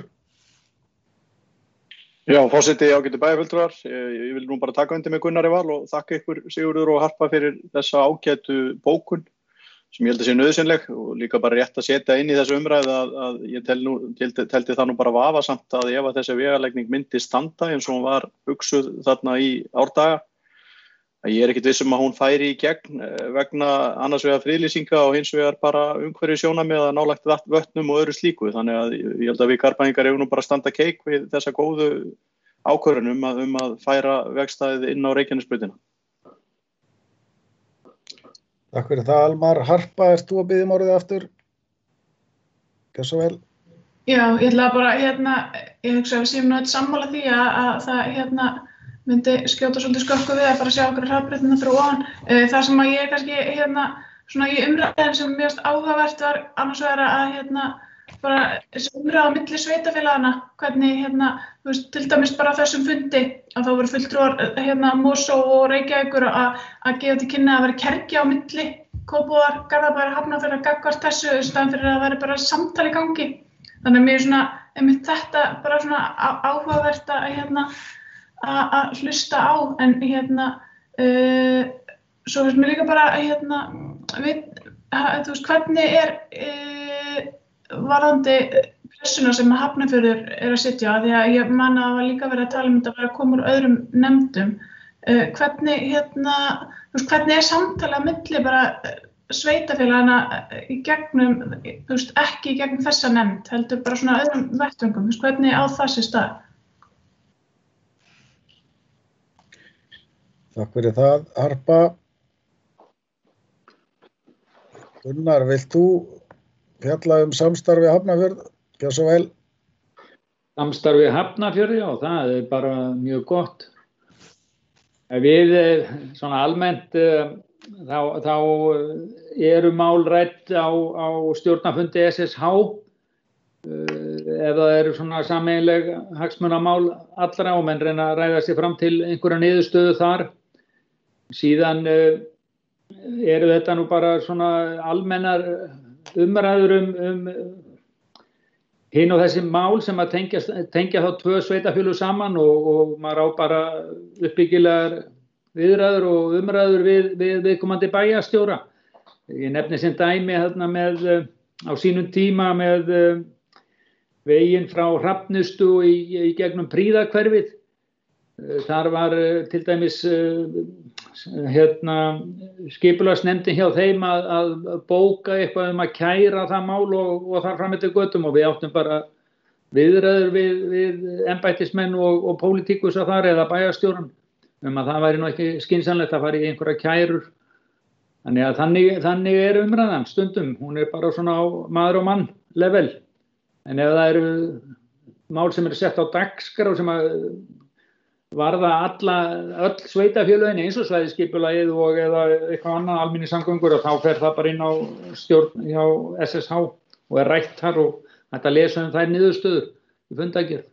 Já, forseti ágætu bæjarfulltrúar. Ég vil nú bara taka undir með Gunnari Val og þakka ykkur Sigurður og Harpa fyrir þessa ágætu bókun sem ég held að sé nauðsynleg og líka bara rétt að setja inn í þessu umræðu að ég teldi það nú bara vafasamt að ef að þessi vegalegning myndi standa eins og hún var hugsuð þarna í árdaga. Ég ekkert viss að hún færi í gegn vegna annars vegar friðlýsinga og hins vegar bara umhverfissjónarmið að nálægt vötnum og öðru slíku. Þannig að ég held að við Garðbæingar eigum nú bara að standa keik við þessa góðu ákvörðun að færa vegstæðið inn á Reykjanesbrautina. Takk fyrir það, Almar. Harpa, ert þú að biðja orðið aftur? Gjörðu svo vel. Já, ég ætla bara, ég hugsa að við séum nú öll sammála því að það, myndi skjóta svolítið skökku við að fara að sjá okkur hraðbrautina fyrir ofan. Það sem að ég kannski, svona í umræðin sem mér finnst áhugavert var annars vegar að, bara þessi umræða á milli sveitafélagana, hvernig, þú veist, til dæmis bara þessum fundi, að þá voru fulltrúar, Mosó og Reykjavíkur að gefa til kynna að vera kergja á milli, Kópavogar, Garðabæjar, Hafnarfjarðar gagnvart þessu, í staðinn fyrir að það væri bara samtal í gangi. Þannig að mér er svona, einmitt þetta bara svona áhugavert að hlusta á, en svo finnst mér líka bara þú veist, hvernig varðandi pressuna sem Hafnarfjörður að sitja, því að ég man að það var líka verið að tala þetta að vera að koma úr öðrum nefndum. Hvernig, þú veist, hvernig samtala á milli bara sveitafélagana í gegnum, þú veist, ekki í gegnum þessa nefnd, heldur bara svona öðrum vettvöngum, þú veist, hvernig á það sér stað? Takk fyrir það, Harpa. Gunnar, vilt þú fjalla samstarfi Hafnarfjörð? Gjörðu svo vel. Samstarfi Hafnarfjörð, já, það bara mjög gott. Við, svona almennt, þá eru mál rædd á stjórnarfundi SSH. Ef það eru svona sameiginleg hagsmunamál allra og menn reyna að ræða sig fram til einhverja niðurstöðu þar. Síðan eru þetta nú bara svona almennar umræður hinn og þessi mál sem að tengja þá tvö sveitafélög saman og maður á bara uppbyggilegar viðræður og umræður við viðkomandi bæjarstjóra. Ég nefni sem dæmi þarna á sínum tíma með veginn frá Hrafnistu í gegnum Príðahverfið. Þar var til dæmis skipulagsnefndin hjá þeim að bóka eitthvað að kæra það mál og þar fram eftir götum og við áttum bara viðræður við embættismenn og pólitíkusa þar eða bæjarstjóran að það væri nú ekki skynsamlegt að fara í einhverja kærur. Þannig að þannig umræðan stundum, hún bara svona á maður og mann level. En ef það eru mál sem eru sett á dagskrá sem að varða öll sveitafélögin eins og svæðisskipulagið og eða eitthvað annað almenningssamgöngur og þá fer það bara inn á stjórn hjá SSH og rætt þar og hægt að lesa þær niðurstöður í fundagerð.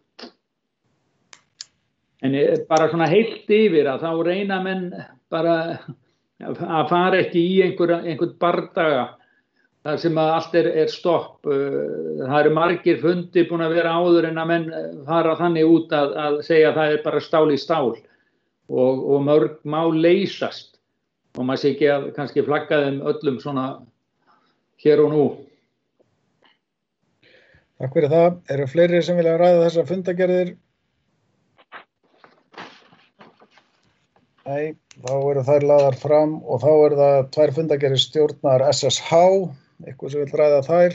En bara svona heilt yfir að þá reyna menn bara að fara ekki í einhvern bardaga þar sem að allt stopp. Það eru margir fundi búin að vera áður en að menn fara þannig út að segja að það bara stál í stál og mörg mál leysast og maður sé ekki að kannski flagga þeim öllum svona hér og nú. Takk fyrir það. Eru fleiri sem vilja ræða þessar fundagerðir? Nei, þá eru þær lagðar fram og þá eru það 2 fundagerðir stjórnar SSH. Eitthvað sem vil ræða þær?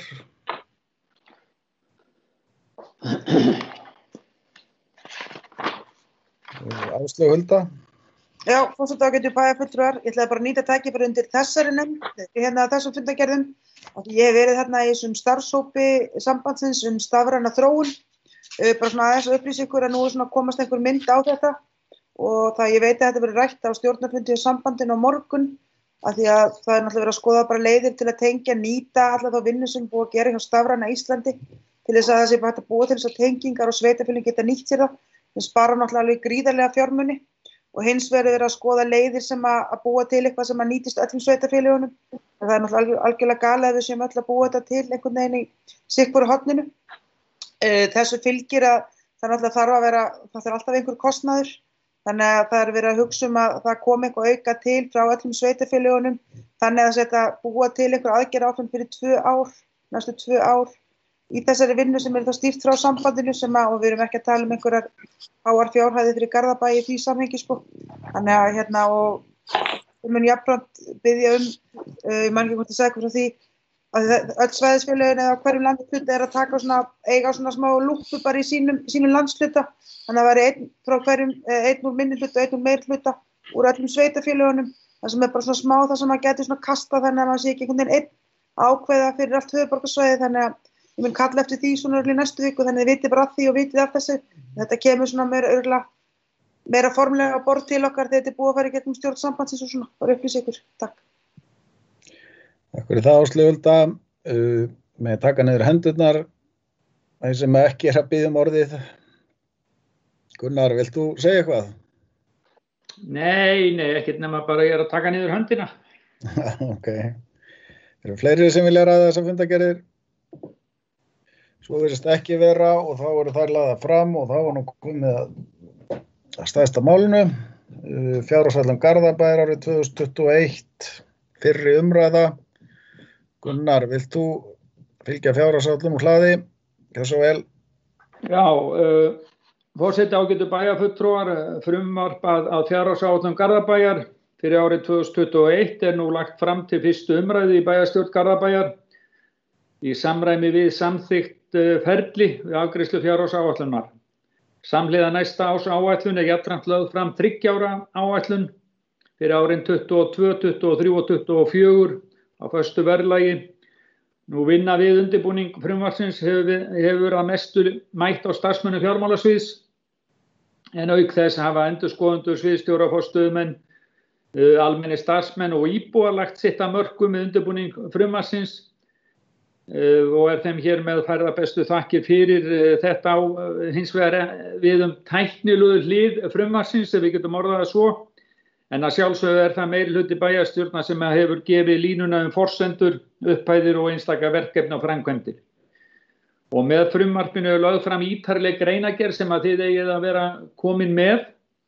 Áslaug Hulda? Já, forseta ágætu bæjarfulltrúar. Ég ætlaði bara að nýta tækifæri undir þessari nefnd, þessum fundagerðum. Ég hef verið þarna í þessum starfshópi sambandsins stafræna þróun. Bara svona aðeins að upplýsa ykkur að nú svona komast einhver mynd á þetta og það ég veit að þetta verið rætt á stjórnarfundi og sambandinu á morgun. Af því að það náttúrulega verið að skoða bara leiðir til að tengja, nýta alla þá vinnu sem búið að gera hjá stafræna Íslandi til þess að það sé hægt að búa til þess að tengingar og sveitarfélögin geta nýtt sér það. Það spara náttúrulega alveg gríðarlega fjármuni og hins vegar verið að skoða leiðir sem að búa til eitthvað sem að nýtist öllum sveitarfélögunum. Það er náttúrulega algjörlega galið að við séum öll að búa þetta til einhvern veginn í sitthvoru horninu. Þessu fylgir að það náttúrulega það þarf alltaf einhver kostnaður. Þannig að það er verið að hugsa að það komi eitthvað auka til frá öllum sveitarfélögunum. Þannig að þetta búa til einhver aðgerðaáætlun fyrir 2 ár, næstu 2 ár í þessari vinnu sem þá stýrt frá sambandinu og við erum ekki að tala einhverjar háar fjárhæðir fyrir Garðabæ í því samhengi Þannig að og við munum jafnframt biðja ég man ekki hvort ég sagði eitthvað frá því að öll svæðisfélögin eða hverjum landshluta að taka eiga svona smá lúppu bara í sínum landshluta. Þannig að það væri einn frá hverjum, einn úr minnihluta og einn úr meirihluta úr öllum sveitarfélögunum. Það sem bara svona smá það sem maður geti svona kasta þannig að maður sé ekki einhvern veginn einn ákveða fyrir allt höfuðborgarsvæðið. Þannig að ég mun kalla eftir því svona í næstu viku þannig að þið vitið bara af því og vitið af þessu. Þetta kemur svona meira formlega á borð til okkar þegar þetta er búið að fara í gegnum stjórn sambandsins og svona. Bara upplýsa ykkur. Takk. Takk fyrir það, Áslaug Hulda. Með taka niður hendurnar. Það sem ekki að biðja orðið. Gunnar, vilt þú segja eitthvað? Nei, ekkert nema bara ég að taka niður höndina. Ok. Eru fleiri sem vilja ræða þessar fundagerðir? Svo virðist ekki vera og þá eru þær lagðar fram og þá var nú komið að stærsta málinu. Fjárhagsáætlun Garðabæjar árið 2021, fyrri umræða. Gunnar, vilt þú fylgja fjárhagsáætlun úr hlaði? Gjörðu svo vel. Já, forseti ágætu bæjarfulltrúar, frumvarp að fjárhagsáætlun Garðabæjar fyrir árið 2021 nú lagt fram til fyrstu umræðu í bæjarstjórn Garðabæjar í samræmi við samþykkt ferli við afgreiðslu fjárhagsáætlunar. Samhliða næsta árs áætlun jafnframt lögð fram 3 ára áætlun fyrir árin 22, 23 og 24 á föstu verðlagi. Nú vinna við undirbúning frumvarpsins hefur að mestu mætt á starfsmönnum fjármálasviðs en auk þess hafa endurskoðendur, sviðsstjórar, forstöðumenn, almennir starfsmenn og íbúar lagt sitt að mörkum með undirbúning frumvarpsins og þeim hér með færða bestu þakkir fyrir þetta á hins vegar við tæknilegu hlið frumvarpsins ef við getum orðað það svo en að sjálfsögðu það meirihluti bæjarstjórnar sem hefur gefið línuna forsendur, upphæðir og einstaka verkefni og framkvæmdir. Og með frumvarpinu lögð fram ítarleg greinargerð sem að þið eigið að vera komin með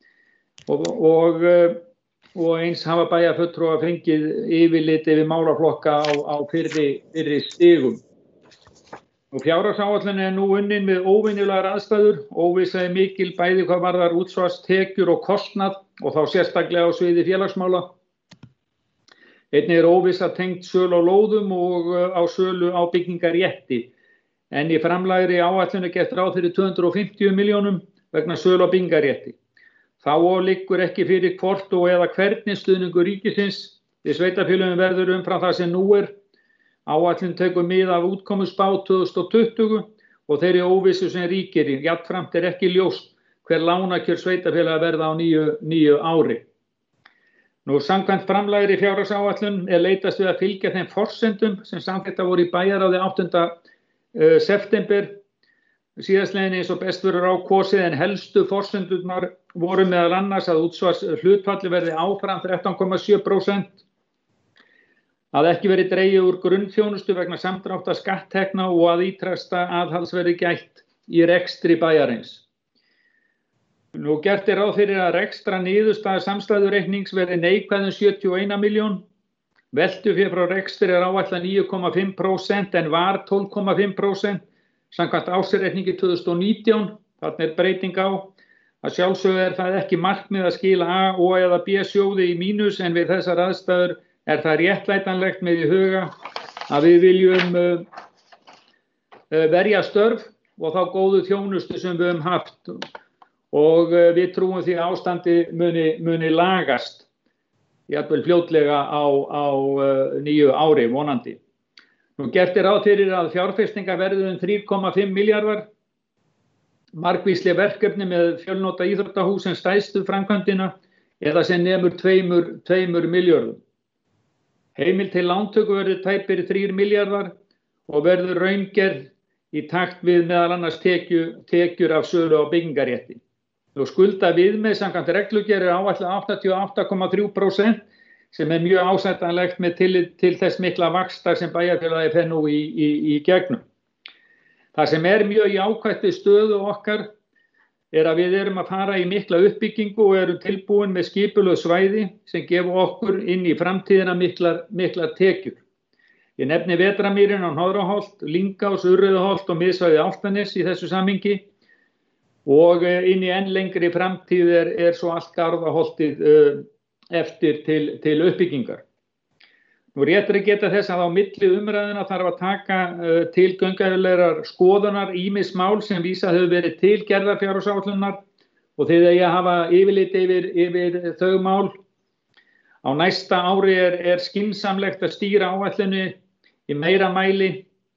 og eins hafa bæjarfulltrúar fengið yfirlit yfir málaflokka á fyrri stigum. Og fjárhagsáætlunin nú unnin með óvenjulegar aðstæður, óvissa mikil bæði hvað varðar útsvarstekjur og kostnað og þá sérstaklega á sviði félagsmála. Einnig óvissa tengt sölu á lóðum og á sölu á byggingarétti. En í framlagðri áætlun gert ráð fyrir 250 milljónum vegna sölu á byggingarétti. Þá liggur ekki fyrir hvort og eða hvernig stuðningur ríkisins við sveitarfélögum verður umfram það sem nú er. Áætlun tekur mið af útkomuspá 2020 og þeirri óvissu sem ríkir. Jafnframt ekki ljóst hver lánakjör sveitarfélaga verða á nýju ári. Nú samkvæmt framlagðri fjárhagsáætlun leitast við að fylgja þeim forsendum sem samþykktar voru í bæjarráði 8. september síðastliðin eins og best verður á kosið en helstu forsendurnar voru meðal annars að útsvars hlutfalli verði áfram 13,7%. að ekki verið dregið úr grunnþjónustu vegna samdráttar skatttekna og að ýtrasta aðhalds verði gætt í rekstri bæjarins. Nú gert ráð fyrir að rekstra niðurstaða samstæðureiknings verði neikvæð 71 milljón. Veltufé frá rekstri áætlað 9,5% en var 12,5% samkvæmt ársreikningi 2019. Þarna breyting á. Að sjálfsögðu það ekki markmið að skila A og eða B sjóði í mínus en við þessar aðstæður það réttlætanlegt með í huga að við viljum verja störf og þá góðu þjónustu sem við höfum haft og við trúum því að ástandi muni lagast jafnvel fljótlega á nýju ári vonandi. Nú gert ráð fyrir að fjárfestingar verði 3,5 milljarðar. Margvísleg verkefni með fjölnota íþróttahús sem stærstu framkvæmdina eða sem nemur 2 milljörðum. Heimild til lántöku verður tæpir 3 milljarðar og verður raungerð í takt við meðal annars tekjur af sölu á byggingarétti. Og skulda viðmið samkvæmt reglugerð áætlað 88,3% sem mjög ásættanlegt með tillit til þess mikla vaxtar sem bæjarfélagið fer nú í gegnum. Það sem mjög jákvætt við stöðu okkar að við erum að fara í mikla uppbyggingu og erum tilbúin með skipulögð svæði sem gefa okkur inn í framtíðina miklar tekjur. Ég nefni Vetramýrin á Hnoðraholt, Lyngás, Urriðaholt og miðsvæði Álftanes í þessu samhengi og inn í enn lengri framtíð svo allt Garðaholtið eftir til uppbyggingar. Nú réttur að geta þess að á milli umræðuna þarf að taka til gaumgæfilegrar skoðunar ýmis mál sem vísað hefur verið til gerðar fjárhagsáætlunar og þið eigi að hafa yfirlit yfir þau mál. Á næsta ári skynsamlegt að stýra áætlunni í meira mæli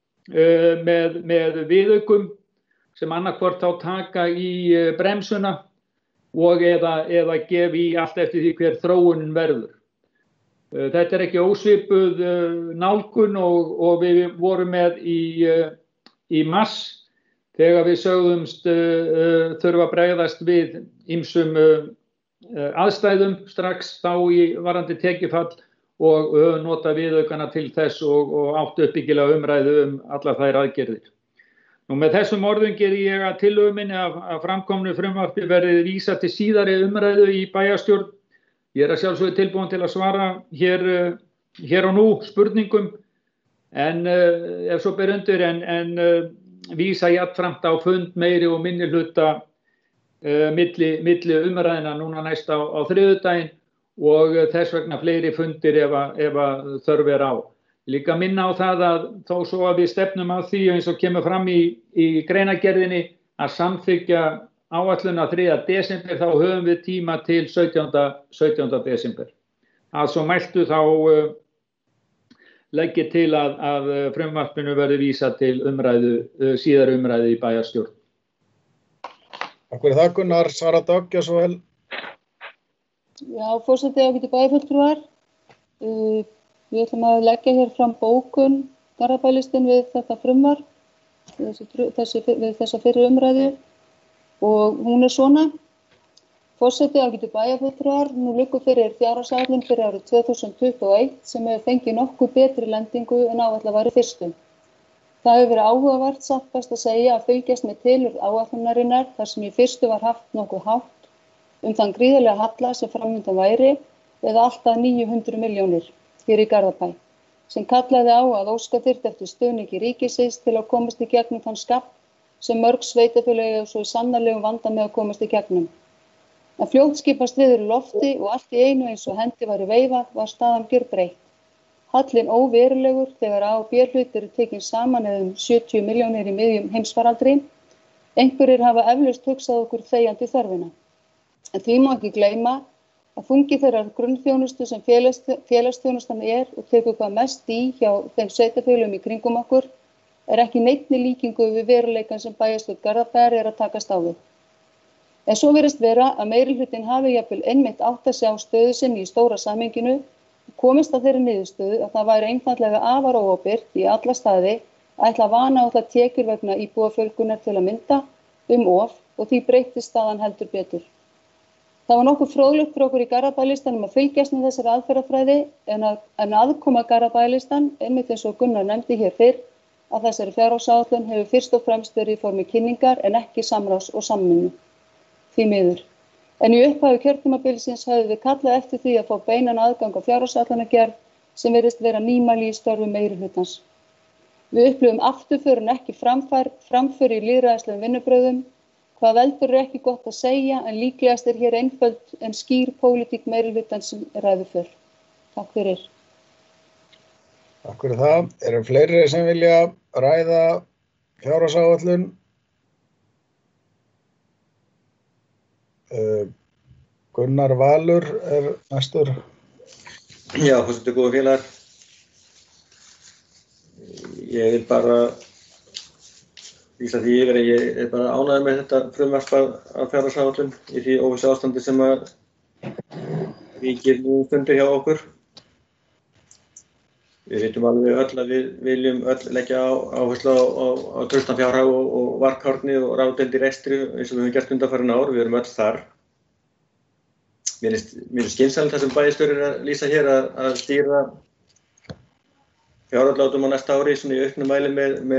með viðaukum sem annarkvort þá taka í bremsuna og eða gefi í allt eftir því hver þróunin verður. Þetta ekki ósvipuð nálgun og við vorum með í mars þegar við sögðumst þurfa að bregðast við ýmsum aðstæðum strax þá í varðandi tekjufall og nota viðaukana til þess og áttu uppbyggilega umræðu allar þær aðgerðir. Nú með þessum orðum geri ég að tillögu minni að framkomnu frumvarpi verði vísað til síðari umræðu í bæjarstjórn. Ég að sjálfsögðu tilbúin til að svara hér og nú spurningum en ef svo ber undir en vísa jafnframt á fund meiri og minni hluta milli umræðina núna næsta á þriðjudaginn og þess vegna fleiri fundir ef þörf á. Líka minna á það að þó svo að við stefnum að því eins og kemur fram í greinargerðinni að samþykkja áætluna 3. desember þá höfum við tíma til 17. desember. Að svo mæltu þá legg ég til að frumvarpinu verði vísað til síðari umræðu í bæjarstjórn. Takk fyrir það Gunnar, Sara Dögg, já svo vel. Já, forseti ágætu bæjarfulltrúar. Við ætlum að leggja hér fram bókun Garðabælistin við þetta frumvarp, við þessa fyrri umræðu. Og hún svona. Forseti ágætu bæjarfulltrúar, nú liggur fyrir fjárhagsáætlun fyrir árið 2021 sem hefur fengið nokkuð betri lendingu en áætlað var í fyrstu. Það hefur verið áhugavert satt best að segja að fylgjast með tilurð áætlunarinnar þar sem í fyrstu var haft nokkuð hátt þann gríðarlega halla sem framundan væri eða alltaf 900 milljónir hér í Garðabæ sem kallaði á að óska þyrfti eftir stuðningi ríkisins til að komast í gegnum þann skapt sem mörg sveitarfélög og svo í sannarlegum vanda með að komast í gegnum. En fljótt skipast viður í lofti og allt í einu eins og hendi væri veifað var staðan gjörbreytt. Hallinn óverulegur þegar A og B hlutir tekin saman eða 70 milljónir í miðjum heimsfaraldri. Einhverjir hafa eflaust hugsað okkur þegjandi þörfina. En því má ekki gleyma að þungi þeirrar grunnþjónustu sem félagsþjónustan og tekur hvað mest í hjá þeim sveitarfélögum í kringum okkur ekki neinni líkingu við veruleikann sem bæjarstjórn Garðabæjar að takast á við. En svo virðist vera að meirihlutinn hafi jafnvel einmitt áttað sig á stöðu sinni í stóra samhenginu og komist að þeirri niðurstöðu að það væri einfaldlega afar óábyrgt í alla staði að ætla að vanáætla tekjur vegna íbúafjölgunar til að mynda of og því breyttist staðan heldur betur. Það var nokkuð fróðlegt fyrir okkur í Garðabæjarlistanum að fylgjast með þessari aðferðafræði en aðkoma Garðabæjarlistan, einmitt eins og Gunnar nefndi hér fyrr, að þessari fjárhagsáætlun hefur fyrst og fremst verið í formi kynningar en ekki samráðs og samvinnu, því miður. En í upphafi kjörtímabilsins höfum við kallað eftir því að fá beinan aðgang á fjárhagsáætlanagerð sem virðist vera nýmæli í störfum meirihlutans. Við upplifum afturför en ekki framför í lýðræðislegum vinnubrögðum. Hvað veldur ekki gott að segja en líklegast hér einföld en skýr pólitík meirihlutans sem ræður för. Takk fyrir. Takk fyrir það. Eru fleiri sem vilja ræða fjárhagsáætlun? Gunnar Valur næstur. Já, forseti góðu félagar. Ég vil bara lýsa því yfir að ég bara ánægður með þetta frumvarp af fjárhagsáætlun í því óvissu ástandi sem að ríkir nú stundir hjá okkur. Við vitum alveg öll að við viljum öll leggja áherslu á traustan fjárhag og varkárni og ráðdeild í rekstri eins og við höfum gert undanfarin ár, við erum öll þar. Mér er skynsamlegt það sem bæjarstjóri að lýsa hér að stýra fjárútlátum á næsta ári svona í auknum mæli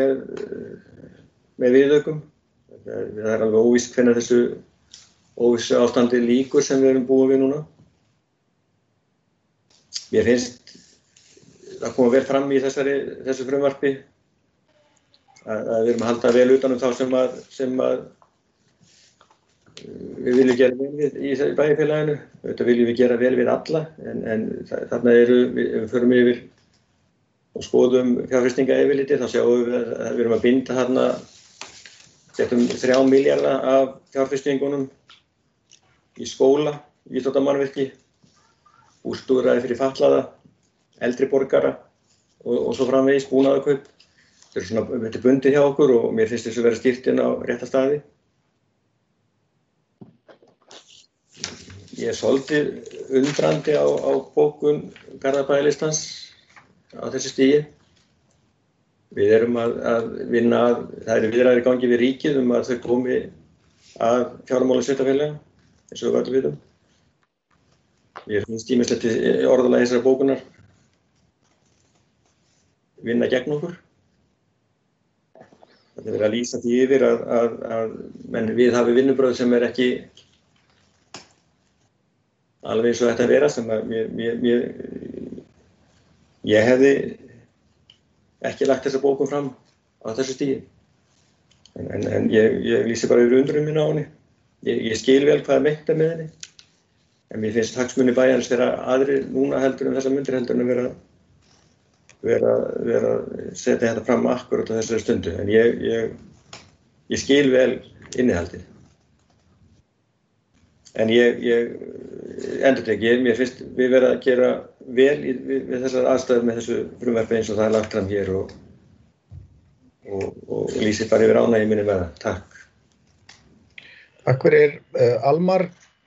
með viðaukum. Það er alveg óvíst hvenær þessu óvissu ástandi lýkur sem við erum búin við núna. Mér finnst það koma vel fram í þessu frumvarpi að við erum að halda vel utan þá sem að við viljum gera vel við í bæjarfélaginu. Þetta viljum við gera vel við alla en þarna við förum yfir og skoðum fjárfestingaryfirlitið, þá sjáum við að við erum að binda þarna, setjum 3 milljarða af fjárfestingunum í skóla, íþróttamannvirki, útstúðræði fyrir fatlaða, eldri borgara og svo framvegis búnaðarkaup. Þetta er bundið hjá okkur og mér finnst þessu vera stýrt inn á rétta staði. Ég er svolítið undrandi á bókun Garðabæjarlistans á þessu stigi. Við erum að vinna það eru viðræður í gangi við ríkið að þau komi að fjármálum sveitarfélaga, eins og við öll vitum. Mér finnst ýmislegt orðalagi þessara bókunar vinna gegn okkur. Það er verið að lýsa því yfir að við hafi vinnubrögð sem er ekki alveg eins og þetta vera sem að ég hefði ekki lagt þessa bókum fram á þessu stigi. En ég lýsi bara yfir undrun mína á henni. Ég skil vel hvað meint með henni. En mér finnst hagsmunir bæjarins vera aðrir núna heldur en þessar mundir heldur en vera að setja þetta fram akkurat á þessari stundu. En ég skil vel innihaldið. En ég endurtek, mér finnst við vera að gera vel við þessar aðstæður með þessu frumvarpi eins og það er lagt fram hér og lýsir bara yfir ánægju minni með það. Takk. Takk fyrir. Almar?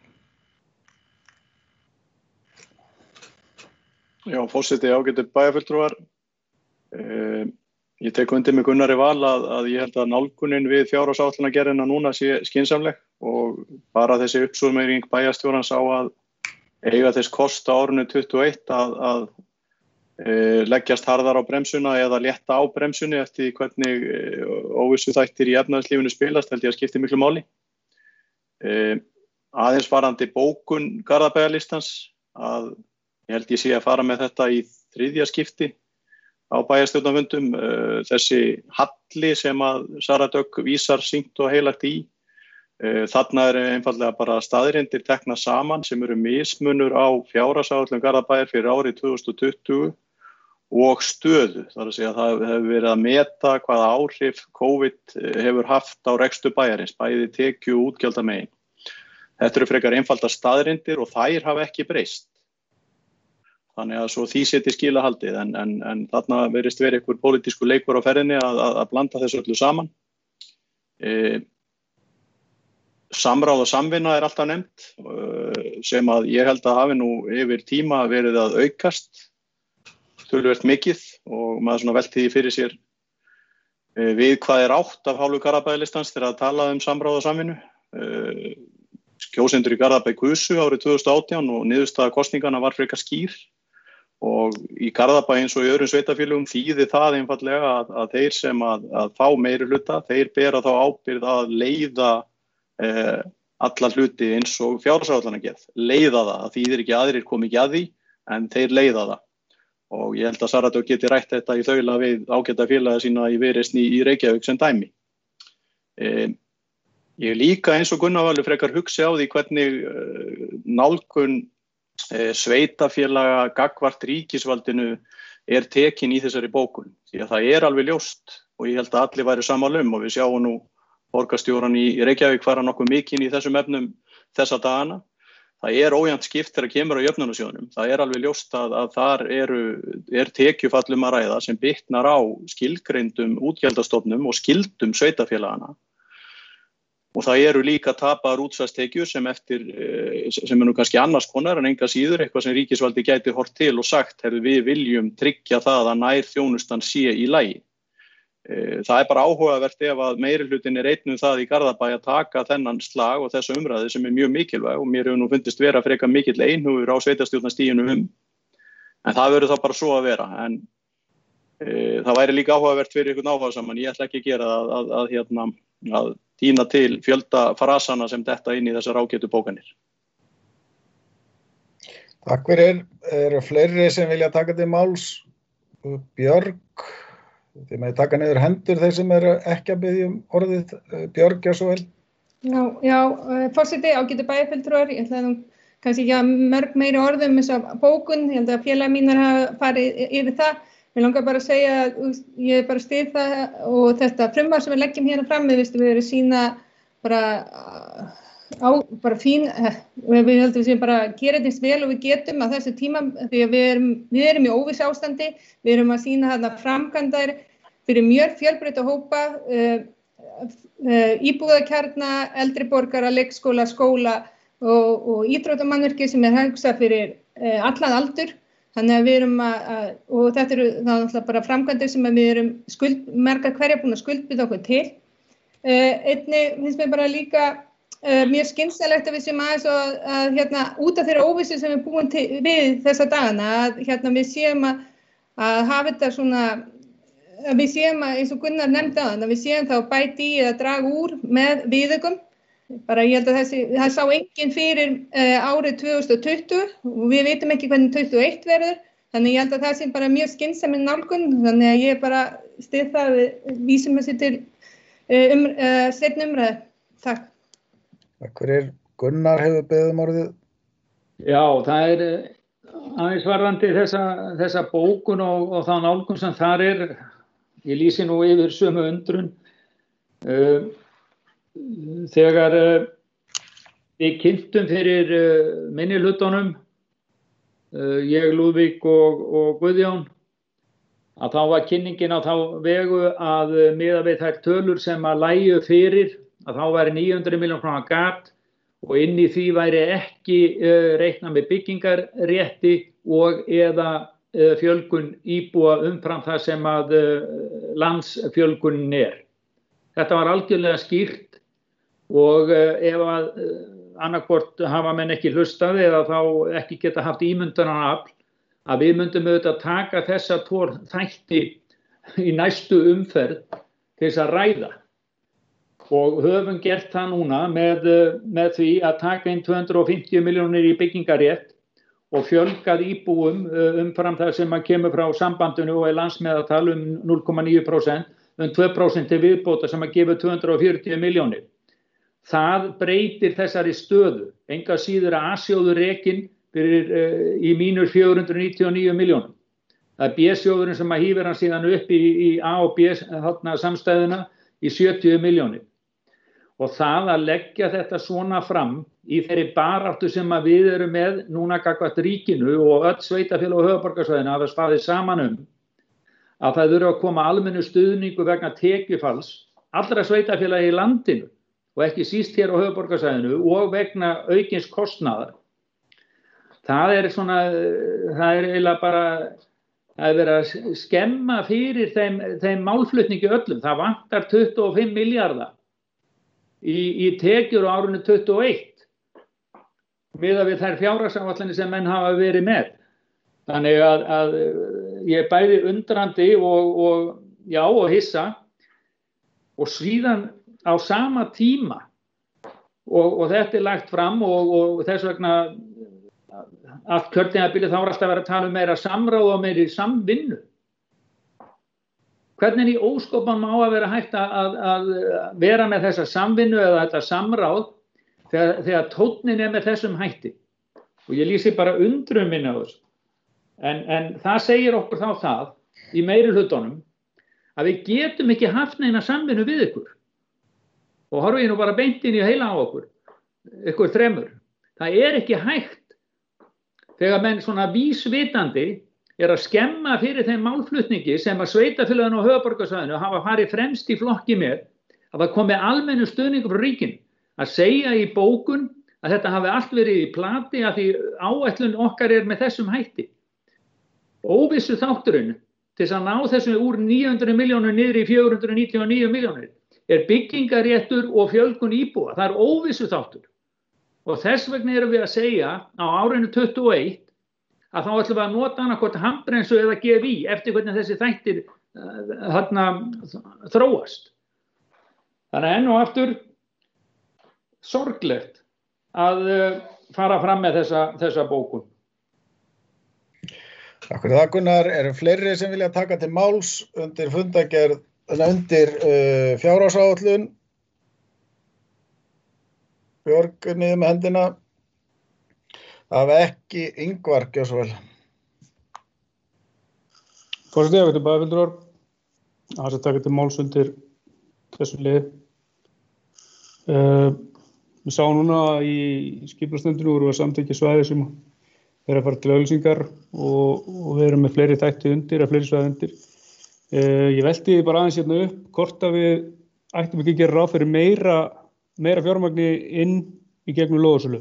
Já, forseti ágætu bæjarfulltrúar. Ég tek undir með Gunnari Val að ég held að nálgunin við fjárhagsáætlanagerðina núna sé skynsamleg og bara þessi uppsúðmeiring bæjarstjórans á að eiga þess kost á árinu 21 að leggjast harðar á bremsuna eða létta á bremsunni eftir hvernig óvissu þættir í efnahagslífinu spilast, held ég að skipti miklu máli. Aðeins varðandi bókun Garðabæjarlistans að ég held ég sé að fara með þetta í 3. skipti á bæjarstjórnarfundum. Þessi halli sem að Sara Dögg vísar sýnt og heilagt í, þarna einfaldlega bara staðreyndir teknar saman sem eru mismunur á fjárhagsáætlun Garðabæjar fyrir árið 2020 og stöðu. Það er að segja að það hefur verið að meta hvaða áhrif COVID hefur haft á rekstur bæjarins, bæði tekju og útgjaldamegin. Þetta eru frekar einfaldar staðreyndir og þær hafa ekki breyst. Þannig að svo því seti skilahaldið en þarna verðist verið einhver pólitískur leikur á ferðinni að blanda þessu öllu saman. Samráð og samvinna er alltaf nefnt sem að ég held að hafi nú yfir tíma verið að aukast töluvert mikið og maður svona velti því fyrir sér við hvað er átt af hálfu Garðabæjarlistans þegar að tala samráð og samvinnu. kjósendur í Garðabæ kusu árið 2018 og niðurstaða kosningana var frekar skýr og í Garðabæ eins og í öðrum sveitarfélögum þýðir það einfaldlega að þeir sem að fá meirihluta, þeir bera þá ábyrgð að leiða alla hluti eins og fjárhagsáætlanagerð, leiða það, það þýðir ekki aðrir komi ekki að því en þeir leiða það og ég held að Sara Dögg geti rætt þetta í þaula við ágæta félaga sína í Viðreisn í Reykjavík sem dæmi. Ég líka eins og Gunnar Valur frekar hugsi á því hvernig nálgun sveitafélaga gagnvart ríkisvaldinu tekin í þessari bókun. Því að það alveg ljóst og ég held að allir væru sammála og við sjáum nú borgarstjóran í Reykjavík fara nokkuð mikinn í þessum efnum þessa dagana. Það ójafnt skipt þegar kemur á jöfnunarsjóðnum. Það alveg ljóst að þar tekjufall að ræða sem bitnar á skilgreindum útgjaldastofnum og skildum sveitafélagana. Og það líka tapaðar útsvarstekjur sem nú kannski annars konar en enga síður eitthvað sem ríkisvaldi gæti hort til og sagt, við viljum tryggja það að nær þjónustan sé í lagi. Það bara áhugavert ef að meirihlutin einn það í Garðabæ að taka þennan slag og þessa umræðu sem mjög mikilvæg og mér hefur nú fundist vera frekar mikill einhugur á sveitarstjórnarstiginu en það verður þá bara svo að vera en það væri líka áhugavert fyrir ykkur áhugasaman, ég ætla ekki að gera að tína til fjölda frasana sem detta inn í þessar ágætu bókanir. Takk fyrir, fleiri sem vilja taka til máls? Björg? Þið með taka niður hendur þeir sem ekki að biðja orðið, Björg, já svo vel. Já, forseti, ágætu bæjarfulltrúar, ég ætla kannski ekki að mörg meiri orðum þessa bókun, ég held að félagar mínar hafa farið yfir það. Mér langar bara að segja að ég bara styð það og þetta frumvarp sem við leggjum hérna fram, við erum sína bara fín, við heldum við séum bara að gera þetta eins vel og við getum á þessu tíma því að við erum í óvissu ástandi, við erum að sýna þarna framkvæmdar fyrir mjög fjölbreytta hópa, íbúðakjarna, eldri borgara, leikskóla, skóla og íþróttamannvirki sem hugsað fyrir allan aldur. Þannig að við erum og þetta eru náttúrulega bara framkvæmdir sem við erum margar hverja búin að skuldbinda okkur til. Einnig finnst mér bara líka mjög skynsamlegt að við séum aðeins að út af þeirra óvissu sem við búum við þessa dagana að við séum að hafa þetta svona að við séum að eins og Gunnar nefndi áðan að við séum þá bæti í eða draga úr með viðaukum. Bara ég held að það sá enginn fyrir árið 2020 og við vitum ekki hvernig 2021 verður þannig ég held að það sé bara mjög skynsamleg nálgun þannig að ég bara styð það við vísum þessi til seinni umræðu. Takk. Takk fyrir. Gunnar hefur beðið orðið. Já, það aðeins varðandi þessa bókun og þá nálgun sem þar ég lýsi nú yfir sömu undrun. Þegar við kynntum fyrir minnihlutunum, ég, Lúðvík og Guðjón, að þá var kynningin á þá vegu að miðað við þær tölur sem að lægju fyrir, að þá væri 900 milljón króna gat og inn í því væri ekki reiknað með byggingarrétti og eða fjölgun íbúa umfram það sem að landsfjölgunin Þetta var algjörlega skýrt og ef að annarkvort hafa menn ekki hlustað eða þá ekki geta haft ímyndunarafl að við myndum auðvitað taka þessa tvo þætti í næstu umferð til þess að ræða og höfum gert það núna með því að taka inn 250 milljónir í byggingarétt og fjölgað íbúum umfram það sem að kemur frá sambandinu og landsmeðaltal 0,9%, 2% til viðbóta sem að gefa 240 milljónir. Það breytir þessari stöðu, enga síður að A-sjóður rekinn fyrir í mínus 499 milljónum. Það B-sjóðurinn sem að hífir hann síðan upp í A og B samstæðuna í 70 milljónir. Og það að leggja þetta svona fram í þeirri baráttu sem að við erum með núna gagnvart ríkinu og öll sveitarfélög og höfuðborgarsvæðinu hafa staðið saman að það þurfi að koma almennu stuðningu vegna tekjufalls allra sveitarfélaga í landinu og ekki síst hér á höfuðborgarsvæðinu og vegna aukins kostnaðar. Það eiginlega bara að vera að skemma fyrir þeim málflutningi öllum. Það vantar 25 milljarða í tekjur á árinu 21 miðað við þær fjárhagsáætlanir sem menn hafa verið með. Þannig að ég er bæði undrandi og hissa, og síðan á sama tíma og þetta lagt fram og þess vegna allt kjörtímabilið þá alltaf verið að tala meira samráð og meiri samvinnu. Hvernig í óskopan má að vera hægt að vera með þessa samvinnu eða þetta samráð þegar tónnin með þessum hætti? Og ég lýsi bara undrun minni á þessu. En það segir okkur þá það í meiri hlutunum að við getum ekki haft neina samvinnu við ykkur. Og horfi ég nú bara beint inn í heila á ykkur þremur. Það er ekki hægt þegar menn svona vísvitandi að skemma fyrir þeim málflutningi sem að sveitarfélögin og höfuðborgarsvæðinu hafa farið fremst í flokki með, að það komi almennu stuðningur frá ríkinu, að segja í bókun að þetta hafi allt verið í plati að því áætlun okkar með þessum hætti. Óvissu þátturinn til að ná þessu úr 900 milljónir niður í 499 milljónir byggingaréttur og fjölgun íbúa. Það óvissu þáttur. Og þess vegna erum við að segja á árinu 21 að þá ætlum við að nota annarkvort handbrennslu eða GFI eftir hvernig þessi þættir þróast. Þannig enn og aftur sorglegt að fara fram með þessa bókun. Takk fyrir það, Gunnar. Eru fleiri sem vilja taka til máls undir fundargerð, undir fjárhagsáætlun? Björg niður með hendina. Það ekki Ingvar, gjör svo vel. Forseti, ég veit bæjarfulltrúar. Það sem taka til máls undir þessu lið. Við sáum núna í skipulagsnefndinni vorum við að samþykkja svæði sem að fara til auglýsingar og við erum með fleiri þætti undir, fleiri svæði undir. Ég velti bara aðeins hérna upp hvort að við ættum ekki að gera ráð fyrir meira fjármagni inn í gegnum lóðasölu.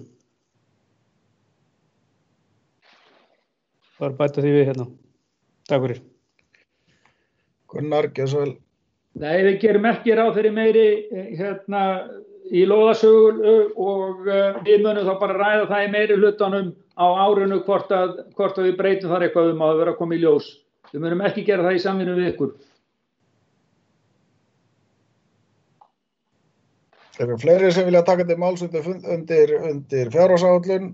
Það bæta því við hérna. Takk fyrir. Gunnar, gjör svo vel. Nei, við gerum ekki ráð fyrir meiri í lóðasölu og við munum þá bara ræða það í meiri hlutanum á árinu hvort að við breytum þar eitthvað að vera að koma í ljós. Við munum ekki gera það í samvinnu við ykkur. Eru fleiri sem vilja taka til máls undir fjárhagsáætlun?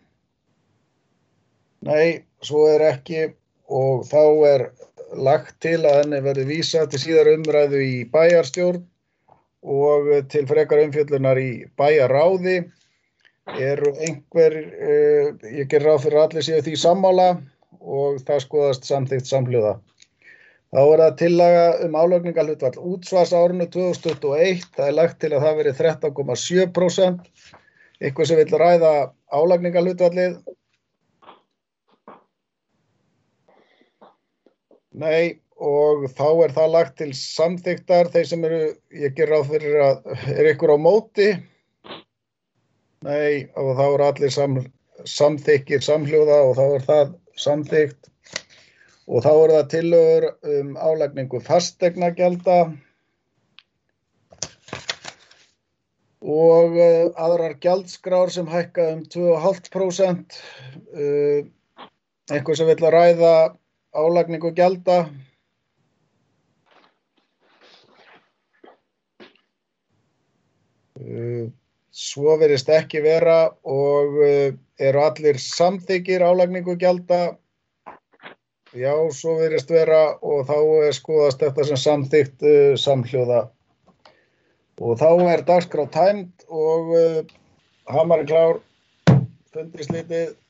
Nei, svo ekki og þá lagt til að henni verði vísað til síðari umræðu í bæjarstjórn og til frekar umfjöllunar í bæjarráði. Eru einhver, ég ger ráð fyrir allir séu því sammála og það skoðast samþykkt samhljóða. Þá það tillaga álagningarhlutfall útsvars árinu 2021. Það lagt til að það veri 13,7%. Eitthvað sem vill ræða álagningarhlutfallið? Nei, og þá það lagt til samþykktar. Þeir sem ég ger ráð fyrir að ykkur á móti? Nei, og þá allir samþykkir samhljóða og þá það samþykkt. Og þá það tillögur álagningu fasteignagjalda og aðrar gjaldskrár sem hækka 2,5%. Eitthvað sem vill ræða álagningu gjalda? Svo virðist ekki vera og eru allir samþykkir álagningu gjalda? Já, svo virðist vera og þá skoðast þetta sem samþykkt samhljóða. Og þá dagskrá tæmd og hamarinn klár, fundi slitið.